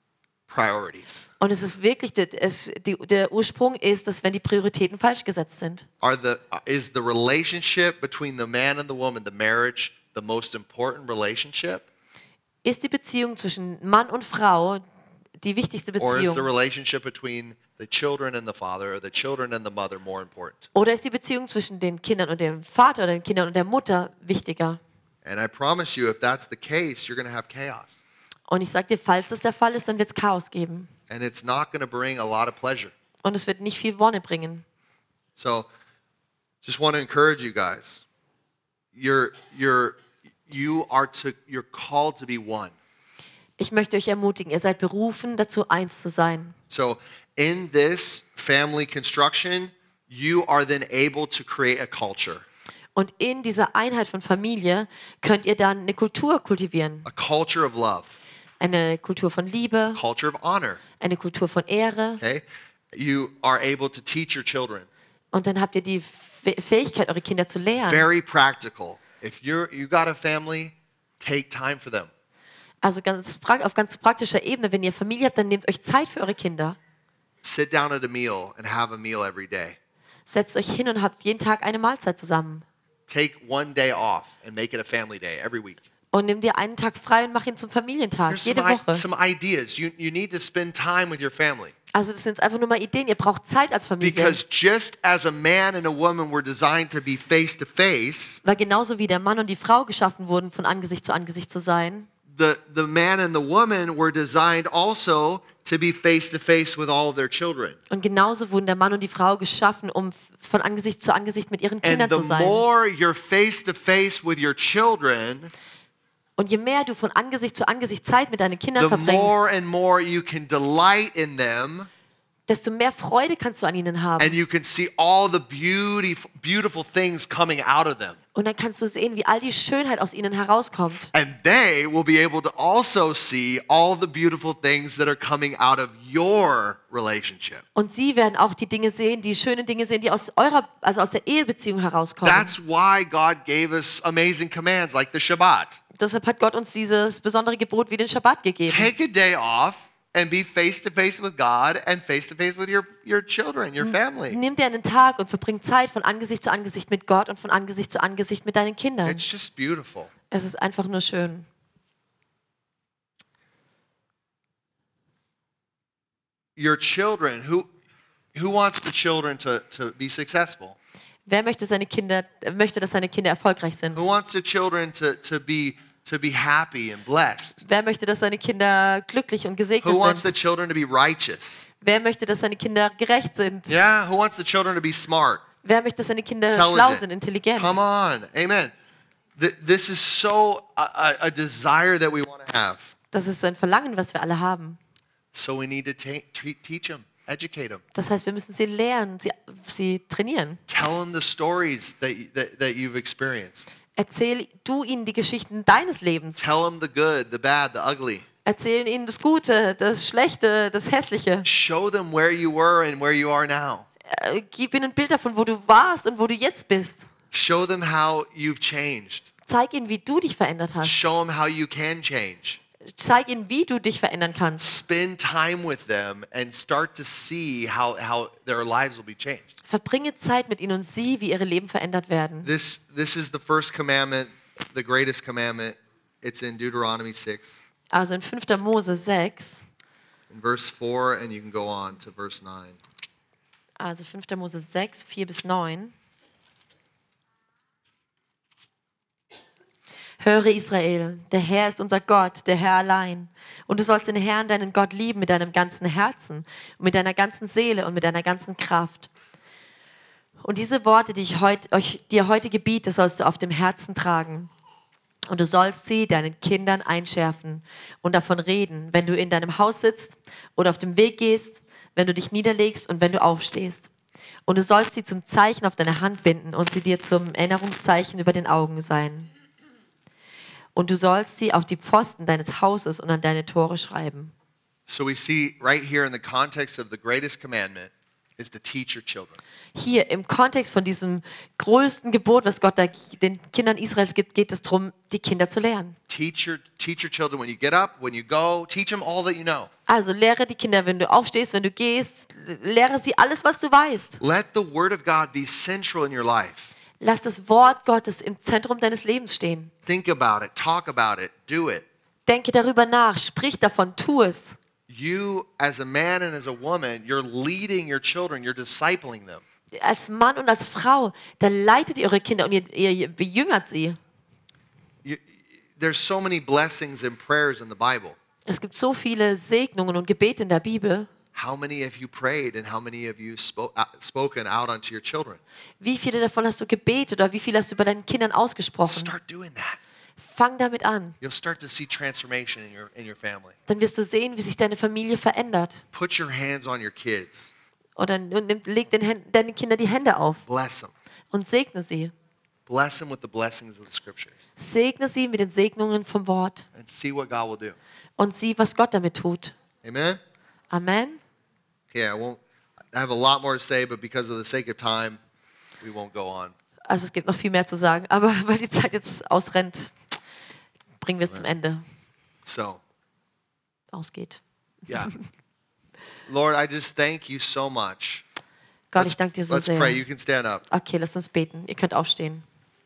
S1: priorities?
S2: Und es ist wirklich, der Ursprung ist, dass wenn die Prioritäten falsch gesetzt sind.
S1: Is the relationship between the man and the woman, the marriage, the most important relationship?
S2: Ist die Beziehung zwischen Mann und Frau die wichtigste
S1: Or is the
S2: Beziehung?
S1: relationship between the children and the father or the children and the mother more important?
S2: Oder ist die Beziehung zwischen den Kindern und dem Vater oder den Kindern und der Mutter wichtiger?
S1: And I promise you, if that's the case, you're going to have chaos.
S2: Und ich sage dir, falls das der Fall ist, dann wird es Chaos geben.
S1: And it's not going to bring a lot of pleasure.
S2: Und es wird nicht viel Wonne bringen.
S1: So, just want to encourage you guys. You're called to be one.
S2: Ich möchte euch ermutigen, ihr seid berufen, dazu eins zu sein.
S1: So, in this family construction, you are then able to create a culture.
S2: Und in dieser Einheit von Familie könnt ihr dann eine Kultur kultivieren.
S1: A culture of love,
S2: Eine Kultur von Liebe,
S1: a culture of honor.
S2: eine Kultur von Ehre.
S1: Okay? You are able to teach your children.
S2: Und dann habt ihr die Fähigkeit, eure Kinder zu lehren.
S1: Very practical. If you got a family, take time for them.
S2: Also auf ganz praktischer Ebene, wenn ihr Familie habt, dann nehmt euch Zeit für eure Kinder.
S1: Sit down at a meal and have a meal every day.
S2: Setzt euch hin und habt jeden Tag eine Mahlzeit zusammen.
S1: Take one day off and make it a family day every week.
S2: Und nimm dir einen Tag frei und mach ihn zum Familientag,
S1: Here's
S2: jede Woche.
S1: some ideas. You need to spend time with your family.
S2: Also das sind jetzt einfach nur mal Ideen. Ihr braucht Zeit als Familie.
S1: Because just as a man and a woman were designed to be face to face,
S2: Weil genauso wie der Mann und die Frau geschaffen wurden, von Angesicht zu sein,
S1: the man and the woman were designed also to be face to face with all of their children.
S2: und genauso wurden der Mann und die Frau geschaffen, um von Angesicht zu Angesicht mit ihren Kindern
S1: And
S2: zu
S1: the
S2: sein.
S1: more you're face to face with your children,
S2: Und je mehr du von Angesicht zu Angesicht Zeit mit deinen Kindern
S1: the more
S2: verbringst,
S1: and more you can delight in them,
S2: desto mehr Freude kannst du an ihnen
S1: and
S2: haben.
S1: you can see all the beautiful things coming out of them.
S2: Und dann kannst du sehen, wie all die Schönheit aus ihnen herauskommt.
S1: And they will be able to also see all the beautiful things that are coming out of your relationship.
S2: Und sie werden auch die Dinge sehen, die schönen Dinge sehen, die aus aus der Ehebeziehung herauskommen.
S1: That's why God gave us amazing commands like the Shabbat.
S2: Deshalb hat Gott uns dieses besondere Gebot wie den Schabbat gegeben.
S1: Take a day off and be face to face with God and face with your children, your family.
S2: Nimm dir einen Tag und verbring Zeit von Angesicht zu Angesicht mit Gott und von Angesicht zu Angesicht mit deinen Kindern.
S1: It's just beautiful.
S2: Es ist einfach nur schön.
S1: Your children, who wants the children to be successful?
S2: Wer möchte, dass seine Kinder erfolgreich sind?
S1: Who wants the children to be happy and blessed?
S2: Wer möchte, dass seine Kinder glücklich und
S1: Who
S2: gesegnet
S1: wants the
S2: sind?
S1: children to be righteous?
S2: Wer möchte, dass seine Kinder gerecht sind?
S1: Yeah, who wants the children to be smart?
S2: Wer möchte, dass seine Kinder
S1: Intelligent.
S2: schlau sind, intelligent?
S1: Come on. Amen. This is so a desire that we want to have.
S2: Das ist ein Verlangen, was wir alle haben.
S1: So we need to teach them, educate them.
S2: Das heißt, wir müssen sie lehren, sie trainieren.
S1: Tell them the stories that you've experienced.
S2: Erzähl du ihnen die Geschichten deines Lebens.
S1: Tell them the good, the bad, the ugly.
S2: Erzähl ihnen das Gute, das Schlechte, das Hässliche.
S1: Show them where you were and where you are now.
S2: Gib ihnen ein Bild davon, wo du warst und wo du jetzt bist.
S1: Show them how you've changed.
S2: Zeig ihnen, wie du dich verändert hast.
S1: Show them how you can change.
S2: Zeig ihnen, wie du dich verändern kannst.
S1: Spend time with them and start to see how their lives will be changed.
S2: Verbringe Zeit mit ihnen und sieh, wie ihre Leben verändert werden.
S1: This is the first commandment, the greatest commandment. It's in Deuteronomy 6,
S2: Also in 5. Mose 6,
S1: in verse 4, and you can go on to verse 9.
S2: also 5. Mose 6, 4 bis 9. Höre Israel, der Herr ist unser Gott, der Herr allein. Und du sollst den Herrn, deinen Gott, lieben mit deinem ganzen Herzen und mit deiner ganzen Seele und mit deiner ganzen Kraft. Und diese Worte, die ich dir heute gebiete, sollst du auf dem Herzen tragen. Und du sollst sie deinen Kindern einschärfen und davon reden, wenn du in deinem Haus sitzt oder auf dem Weg gehst, wenn du dich niederlegst und wenn du aufstehst. Und du sollst sie zum Zeichen auf deine Hand binden und sie dir zum Erinnerungszeichen über den Augen sein. Und du sollst sie auf die Pfosten deines Hauses und an deine Tore schreiben.
S1: So we see right here in the context of the greatest commandment, is to teach your children.
S2: Hier im Kontext von diesem größten Gebot, was Gott da den Kindern Israels gibt, geht es darum, die Kinder zu lehren.
S1: Teach your children when you get up, when you go. Teach them all that you know.
S2: Also lehre die Kinder, wenn du aufstehst, wenn du gehst, lehre sie alles, was du weißt.
S1: Let the word of God be central in your life.
S2: Lass das Wort Gottes im Zentrum deines Lebens stehen.
S1: Think about it, talk about it, do it.
S2: Denke darüber nach, sprich davon, tu es.
S1: You, as a man and as a woman, you're leading your children, you're discipling them.
S2: Als Mann und als Frau, da leitet ihr eure Kinder und ihr bejüngert sie.
S1: There's so many blessings and prayers in the Bible.
S2: Es gibt so viele Segnungen und Gebete in der Bibel.
S1: How many have you prayed and how many have you spoken out unto your children?
S2: Wie viele davon hast du gebetet oder wie viele hast du bei deinen Kindern ausgesprochen?
S1: Start doing that.
S2: Fang damit an.
S1: You'll start to see transformation in your family.
S2: Dann wirst du sehen, wie sich deine Familie verändert.
S1: Put your hands on your kids.
S2: Oder leg deinen Kindern die Hände auf
S1: Bless them.
S2: und segne sie.
S1: Bless them with the blessings of the scriptures.
S2: Segne sie mit den Segnungen vom Wort
S1: And see what God will do.
S2: und sieh, was Gott damit tut.
S1: Amen?
S2: Amen.
S1: Okay, I have a lot more to say, but because of the sake of time, we won't go on.
S2: Also es gibt noch viel mehr zu sagen, aber weil die Zeit jetzt ausrennt, bringen wir es zum Ende.
S1: So,
S2: Ausgeht.
S1: yeah. Lord, I just thank you so much.
S2: Gott, ich danke dir so
S1: Let's pray. You
S2: sehr.
S1: can stand up.
S2: Okay, lasst uns beten. Ihr könnt aufstehen.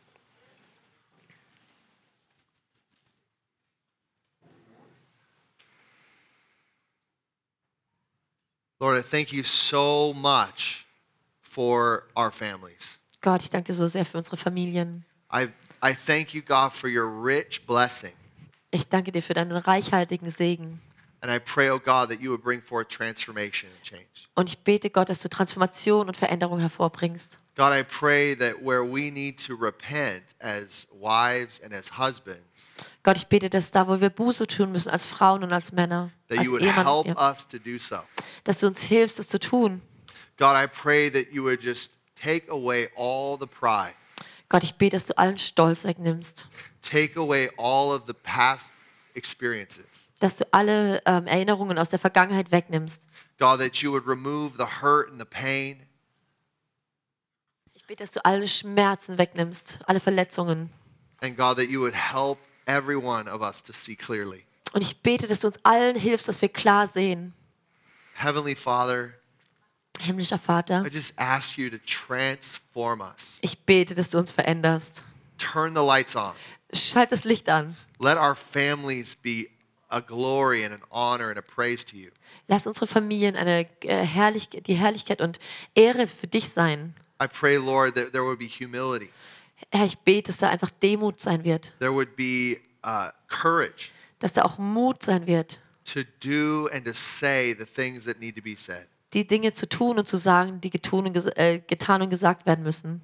S1: Lord, I thank you so much for our families.
S2: Gott, ich danke dir so sehr für unsere Familien.
S1: I thank you, God, for your rich blessing.
S2: Ich danke dir für deinen reichhaltigen Segen.
S1: And I pray, oh God, that you would bring forth transformation and change.
S2: Und ich bete, Gott, dass du Transformation und Veränderung hervorbringst.
S1: God, I pray that where we need to repent as wives and as husbands,
S2: Gott, ich bete, dass da, wo wir Buße tun müssen, als Frauen und als Männer,
S1: that
S2: als
S1: you would
S2: Ehemann,
S1: help
S2: ja,
S1: us to do so.
S2: dass du uns hilfst, das zu tun.
S1: God, I pray that you would just take away all the pride,
S2: Gott, ich bete, dass du allen Stolz wegnimmst,
S1: take away all of the past experiences.
S2: dass du alle Erinnerungen aus der Vergangenheit wegnimmst.
S1: God, that you would remove the hurt and the pain,
S2: Ich bete, dass du alle Schmerzen wegnimmst, alle Verletzungen.
S1: and God, that you would help every one of us to see clearly.
S2: Und ich bete, dass du uns allen hilfst, dass wir klar sehen.
S1: Heavenly Father,
S2: Himmlischer Vater,
S1: I just ask you to transform us.
S2: ich bete, dass du uns veränderst.
S1: Turn the lights on.
S2: Schalt das Licht an.
S1: Let our families be a glory and an honor and a praise to you.
S2: Lass unsere Familien die Herrlichkeit und Ehre für dich sein.
S1: I pray, Lord, that there would be humility.
S2: Herr, ich bete, dass da einfach Demut sein wird.
S1: There would be courage
S2: Dass da auch Mut sein wird,
S1: to do and to say the things that need to be said.
S2: die Dinge zu tun und zu sagen, die getan und gesagt werden müssen.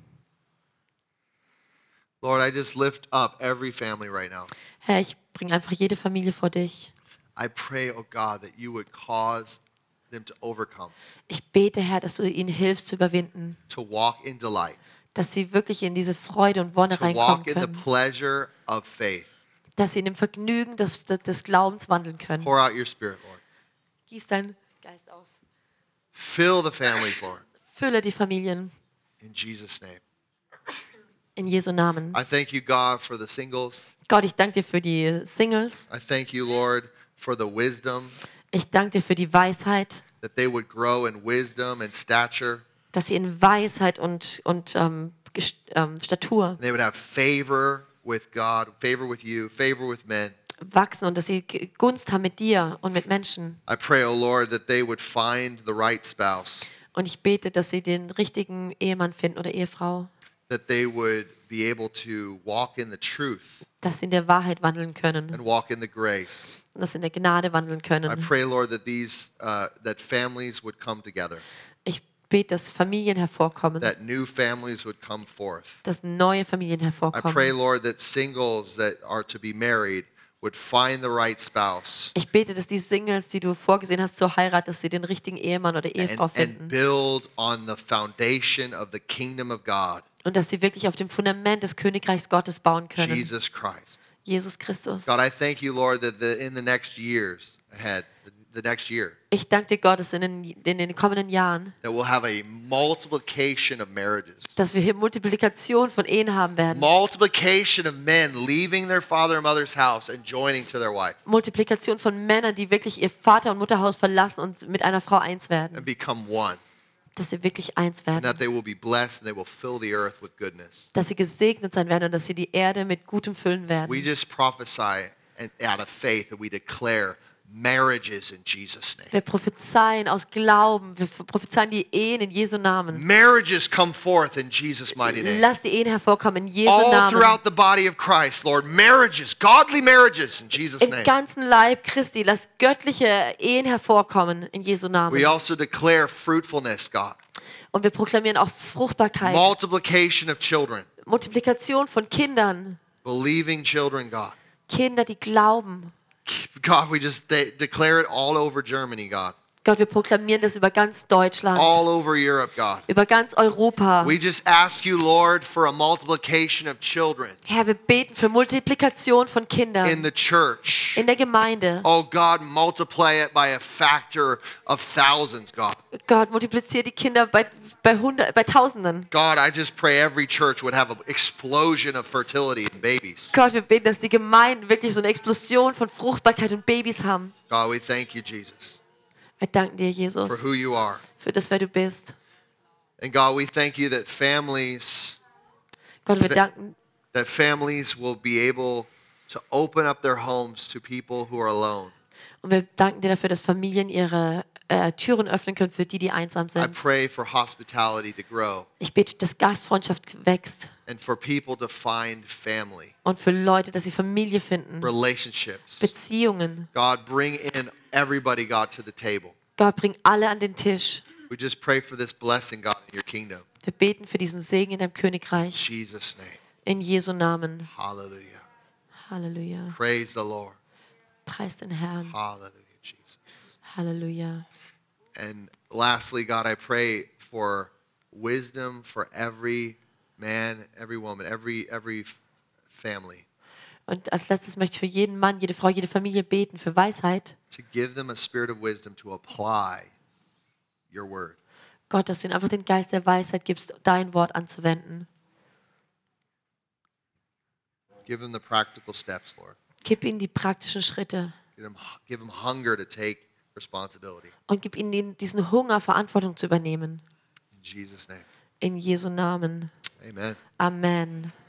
S1: Lord, I just lift up every family right now.
S2: Herr, ich bringe einfach jede Familie vor dich.
S1: I pray, oh God, that you would cause them to overcome,
S2: Ich bete, Herr, dass du ihnen hilfst zu überwinden,
S1: to walk in delight,
S2: dass sie wirklich in diese Freude und Wonne
S1: to
S2: reinkommen
S1: walk in the
S2: können,
S1: pleasure of faith.
S2: dass sie in dem Vergnügen des Glaubens wandeln können.
S1: Pour out your spirit, Lord.
S2: Gieß deinen Geist aus.
S1: Fill the families, Lord,
S2: Fülle die Familien
S1: in Jesus' name.
S2: in Jesu Namen.
S1: I thank you, God, for the singles.
S2: Gott, ich danke dir für die Singles.
S1: I thank you, Lord, for the wisdom,
S2: Ich danke dir für die Weisheit,
S1: that they would grow in wisdom and stature.
S2: dass sie in Weisheit und Statur
S1: They would have favor with God, favor with you, favor with men.
S2: wachsen und dass sie Gunst haben mit dir und mit Menschen.
S1: I pray, oh Lord, that they would find the right spouse,
S2: Und ich bete, dass sie den richtigen Ehemann finden oder Ehefrau,
S1: that they would be able to walk in the truth
S2: dass sie in der Wahrheit wandeln können
S1: and walk in the grace.
S2: und dass sie in der Gnade wandeln
S1: I
S2: können.
S1: pray, Lord, that that families would come together,
S2: Ich bete, dass Familien hervorkommen,
S1: that new families would come forth.
S2: dass neue Familien
S1: I pray,
S2: hervorkommen.
S1: Lord, that singles that are to be married would find the right spouse
S2: Ich bete, dass die Singles, die du vorgesehen hast zur Heirat, dass sie den richtigen Ehemann oder Ehefrau
S1: and
S2: finden.
S1: build on the foundation of the kingdom of God,
S2: Und dass sie wirklich auf dem Fundament des Königreichs Gottes bauen können.
S1: Jesus Christ.
S2: Jesus Christus.
S1: God, I thank you, Lord, that in the next years ahead, the next year
S2: Ich danke dir, Gott, dass in den kommenden Jahren,
S1: that we'll have a multiplication of marriages.
S2: dass wir hier Multiplikation von Ehen haben werden.
S1: Multiplication of men leaving their father and mother's house and joining to their wife
S2: Multiplikation von Männern, die wirklich ihr Vater- und Mutterhaus verlassen und mit einer Frau eins werden.
S1: and become one.
S2: Dass sie wirklich eins
S1: And that
S2: werden.
S1: they will be blessed and they will fill the earth with goodness.
S2: Dass sie gesegnet sein werden und dass sie die Erde mit Gutem füllen
S1: We
S2: werden.
S1: just prophesy and out of faith that we declare marriages in Jesus' name.
S2: Wir prophezeien aus Glauben, wir prophezeien die Ehen in Jesu Namen.
S1: Marriages come forth in Jesus' mighty name.
S2: Lass die Ehen hervorkommen in Jesu
S1: All
S2: Namen.
S1: throughout the body of Christ, Lord, marriages, godly marriages in Jesus'
S2: Im
S1: name.
S2: ganzen Leib Christi, lass göttliche Ehen hervorkommen in Jesu Namen.
S1: We also declare fruitfulness, God,
S2: Und wir proklamieren auch Fruchtbarkeit,
S1: multiplication of children,
S2: Multiplikation von Kindern,
S1: believing children, God.
S2: Kinder, die glauben.
S1: God, we just declare it all over Germany, God,
S2: Gott, wir proklamieren das über ganz Deutschland,
S1: all over Europe, God.
S2: über ganz Europa.
S1: We just ask you, Lord, for a multiplication of children
S2: Herr, wir beten für Multiplikation von
S1: in
S2: Kindern
S1: the church.
S2: in der Gemeinde.
S1: Oh, God, multiply it by a factor of thousands, God.
S2: Gott, multipliziere die Kinder bei Tausenden.
S1: God, I just pray every church would have an explosion of fertility in babies.
S2: Gott, wir beten, dass die Gemeinden wirklich so eine Explosion von Fruchtbarkeit und Babys haben.
S1: God, we thank you, Jesus,
S2: Wir danken dir,
S1: for
S2: Jesus,
S1: who you are.
S2: für das, wer du bist.
S1: And God, we thank you that families
S2: Gott, wir danken,
S1: will be able to open up their homes to people who are alone.
S2: und wir danken dir dafür, dass Familien ihre Türen öffnen können für die, die einsam
S1: I
S2: sind.
S1: pray for hospitality to grow
S2: Ich bete, dass Gastfreundschaft wächst
S1: and for people to find family,
S2: und für Leute, dass sie Familie finden,
S1: relationships.
S2: Beziehungen.
S1: God, bring in everybody, God, to the table.
S2: Gott, bring alle an den Tisch.
S1: We just pray for this blessing, God, in your kingdom.
S2: Wir beten für diesen Segen in deinem
S1: In
S2: Königreich.
S1: Jesus' name.
S2: In Jesu Namen.
S1: Hallelujah.
S2: Halleluja.
S1: Praise the Lord.
S2: Preis den Herrn.
S1: Hallelujah, Jesus.
S2: Halleluja.
S1: And lastly, God, I pray for wisdom for every man, every woman, every family,
S2: Und als letztes möchte ich für jeden Mann, jede Frau, jede Familie beten für Weisheit.
S1: to give them a spirit of wisdom to apply your word.
S2: Gott, dass du ihnen einfach den Geist der Weisheit gibst, dein Wort anzuwenden.
S1: Give them the practical steps, Lord.
S2: Gib ihnen die praktischen Schritte
S1: Give them hunger to take responsibility.
S2: und gib ihnen diesen Hunger, Verantwortung zu übernehmen.
S1: In Jesus' name.
S2: In Jesu Namen.
S1: Amen.
S2: Amen.